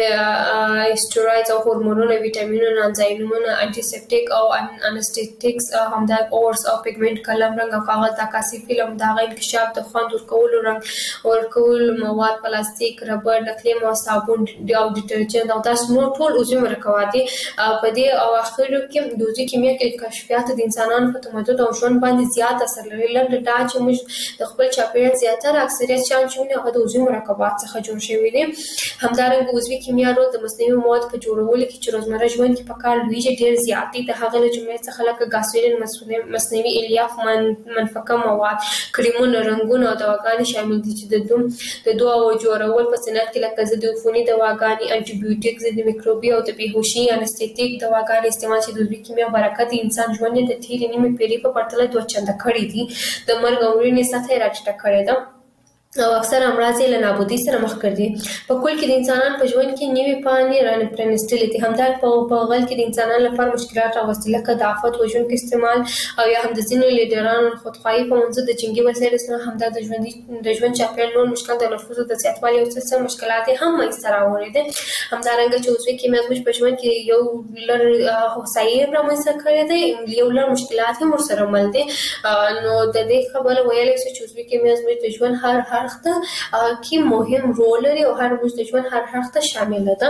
اسټروایډز او هورمونونه، ویټامینونه، انزایمونه، انټي سیپټیک او انستیټیکس، همدارنګه اورس او پیګمنټ، قلم، رنګ او کاغذ، عکاسي فلم، د هغه انکشاف، د خوند ورکولو، رنګ ورکولو مواد، پلاستیک، ربړ، نقلي مواد، صابون او ډیټرجنټ او داسې نور ټول عضوي مرکبات دي. په دې اواخرو کې د عضوي کیمیا کې کشفیات د انسانانو په تمدن او ژوند باندې زیات اثر لري. لنډه دا چې موږ د خپل چاپیریال زیاتره اکثریت شیان چې هغه د عضوي مرکبات څخه جوړ شوي دي. همدارنګه عضوي کیمیا رول د مصنوعي موادو په جوړولو کې چې روزمره ژوند کې په کار لویږي ډېر زیات دي. د هغه له جملې څخه لکه ګاسولین، مصنوعي الیاف، منفکه مواد، کریمونه، رنګونه او دواګانې شامل دي چې د دواو جوړول په صنعت کې لکه ضد عفوني دواګانې، انټي بیوټیک، ضد میکروبي او د بېهوشي انستیټیک دواګانې استعمال چې د عضوي کیمیا برکت د انسان ژوند د تېرې نیمې پېړۍ په پرتله 2 چنده کړي دي. د مرګ او مړینې سطحه یې راټیټه کړې ده او اکثر امراض یې له نابودۍ سره مخ کړي دي. په کل کې د انسانانو په ژوند کې نوې پاڼې رانپرانستلې دي. همدارنګه په غل کې د انسانانو لپاره مشکلات راوستي لکه د آفت وژونکي استعمال او یا هم د ځینو لیډرانو خودخواهي په منځ د جنګي وسایلو سره همدا د ژوند چاپیریال نور مشکل د نفوسو د زیاتوالي او څه مشکلات هم منځته راوړي دي. همدارنګه چې عضوي کیمیا زموږ په ژوند کې یو لړ هوسایي رامنځته کړی دی، یو لړ مشکلات هم ورسره مل دي. نو د دې خبره ویلی شو چې عضوي کیمیا زموږ د ژوند هر اړخ ته کې مهم رول لري او هر موږ د ژوند هر اړخ ته شامل ده.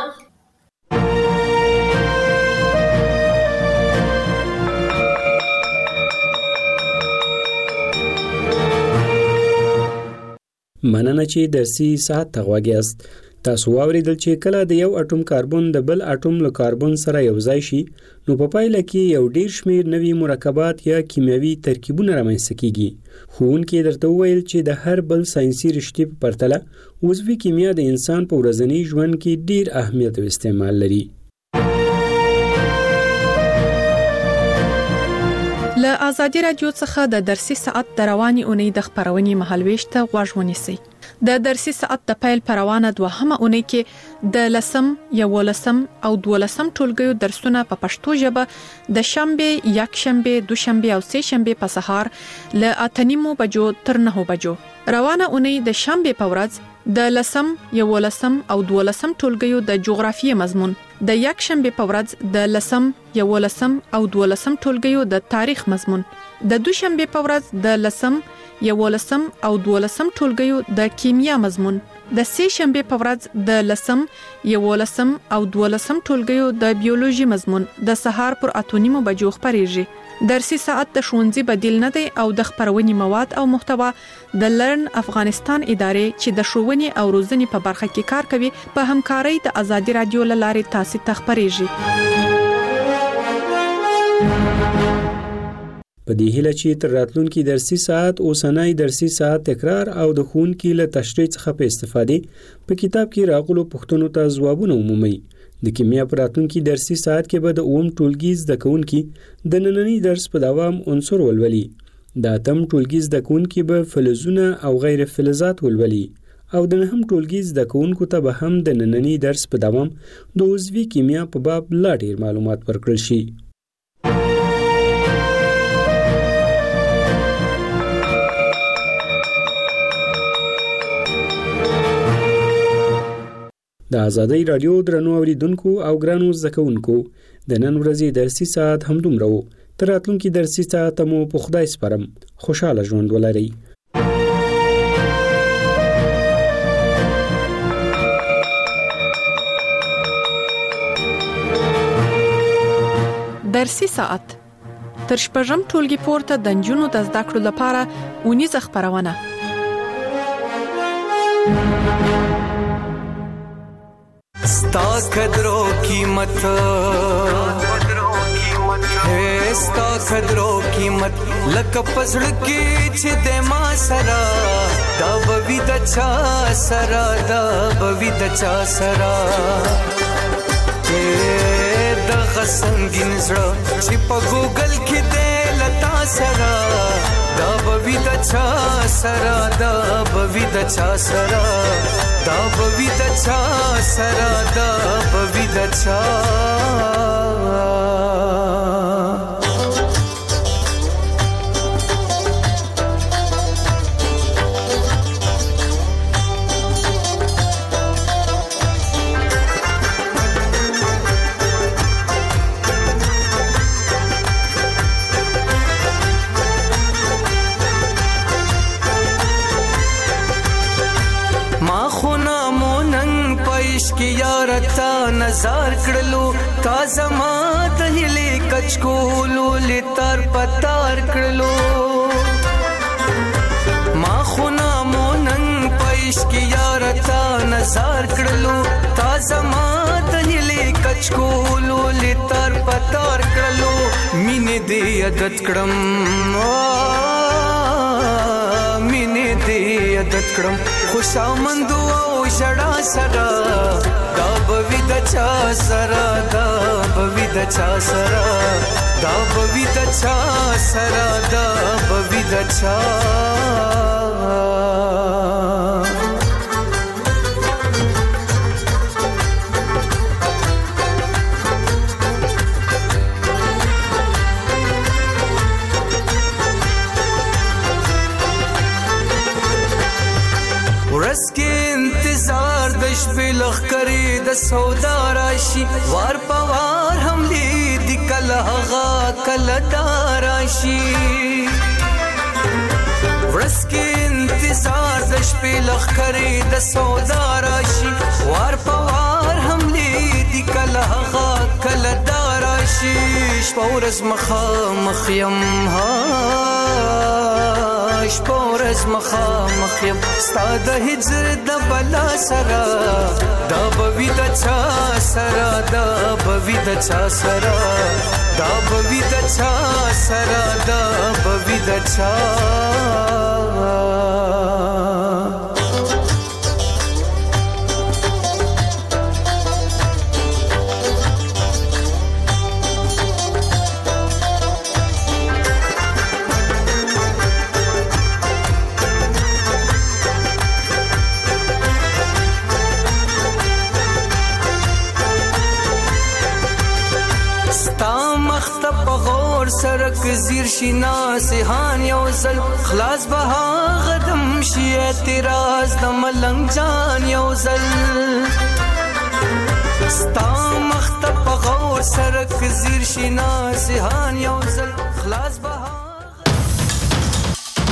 مننه چې درسي ساعت ته غوږ یاست. تاسو واوریدل چې کله د یو اټوم کاربن د بل اټوم له کاربن سره یو ځای شي نو په پایله کې یو ډیر شمیر نوي مرکبات یا کیمیاوي ترکیبونه رامنځته کیږي. ښوونکي درته وویل چې د هر بل ساينسي رشتې په پرتله عضوي کیمیا د انسان په ورځني ژوند کې ډیر اهمیت او استعمال لري. له آزادي رادیو څخه د درسي ساعت د رواني اونۍ د خبرونې مهالويش ته غوږ ونیسئ. د درسي ساعت د پیل پروانه دوهمه اونۍ کې د 10 11 او 12 ټولګیو درسونه په پښتو ژبه د شنبه، یکشنبه، دوشنبه او سه شنبه په سهار له 8:30 بجو تر 9 بجو. روانه اونۍ د شنبه په ورځ د 10 11 او 12 ټولګیو د جغرافیې مضمون، د یکشنبه په ورځ د 10 11 او 12 ټولګیو د تاریخ مضمون، د دوشنبه په ورځ د 10 11 او 12 ټولګیو د کیمیا مضمون، د سه شنبه په ورځ د 10 11 او 12 ټولګیو د بیولوژي مضمون د سهار پر 8:30 بجو خبريږي. درسي ساعت د ښوونځي بدیل نه دی او د خبرونې مواد او محتوا د لرن افغانستان ادارې چې د ښوونې او روزنې په برخه کې کار کوي په همکارۍ د آزادي رادیو لارې تاسو ته خبريږي. په دې هیله چې تر راتلونکي درسي ساعت اوسنۍ درسي ساعت تکرار او د ښوونکي له تشریح څخه په استفادې په کتاب کې راغلو پوښتنو ته ځوابونه ومومي. د کیمیا په راتلونکي درسي ساعت کې به د اوم ټولګي زده کوونکي د نننۍ درس په دوام عنصر ولولي. د اتم ټولګي زده کوونکي به فلزونه او غیر فلزات ولولي او د نهم ټولګي زده کوونکو ته به هم د نننۍ درس په دوام د عضوي کیمیا په باب لا ډیر معلومات ورکړل شي. د آزادۍ رادیو درنو اوریدونکو او ګرانو زده کوونکو د نن ورځې درسي ساعت همدومره و. تر راتلونکي درسي ساعت مو په خدای سپارم. خوشاله ژوند ولرئ. درسي ساعت تر شپږم ټولګي پورته د نجونو د زده کړو لپاره اونیزه خبرونه. ستا قدرو قیمت ہے، ستا قدرو قیمت لکه پزړ کې چې د ما سره دا بوي د چا سره، دا بوي د چا سره د غسنګین زړه چې په ګوګل کې د لتا سره دا بوي د چا سره، دا بوي د چا سره، دا بوي د چا سره، دا بوي د چا. کی یارتا نظر کړلو تا زما د هلي کچکولو لتر پتار کړلو ما خونا مونن پېش کی یارتا نظر کړلو تا زما د هلي کچکولو لتر پتار کړلو مینه دې عادت کړم، مینه دې عادت کړم خوشامند او شړا سره دا بوي د چا سره، دا بوي د چا سره، دا بوي د چا سره، دا بوي د چا. ورس کې انتظار د شپې لخرې د سودا راشي وار پوار هم دې کله هغه کله داراشي ورس کې انتظار د شپې لخرې د سودا راشي وار په وار حملې دي کله هغه کله دا راشي شپه ورځ مخامخ یم شپه ورځ مخامخ یم ستا د هجر د بلا سره دا به وي د چا سره دا به وي د چا سره دا به وي د چا سره دا به وي د چا سرک زیر شینا سهان یو زل خلاص بها غدم شي اعتراض د ملنګ جان یو زل ستا مخته په غور سرک زیر شینا سهان یو زل خلاص بها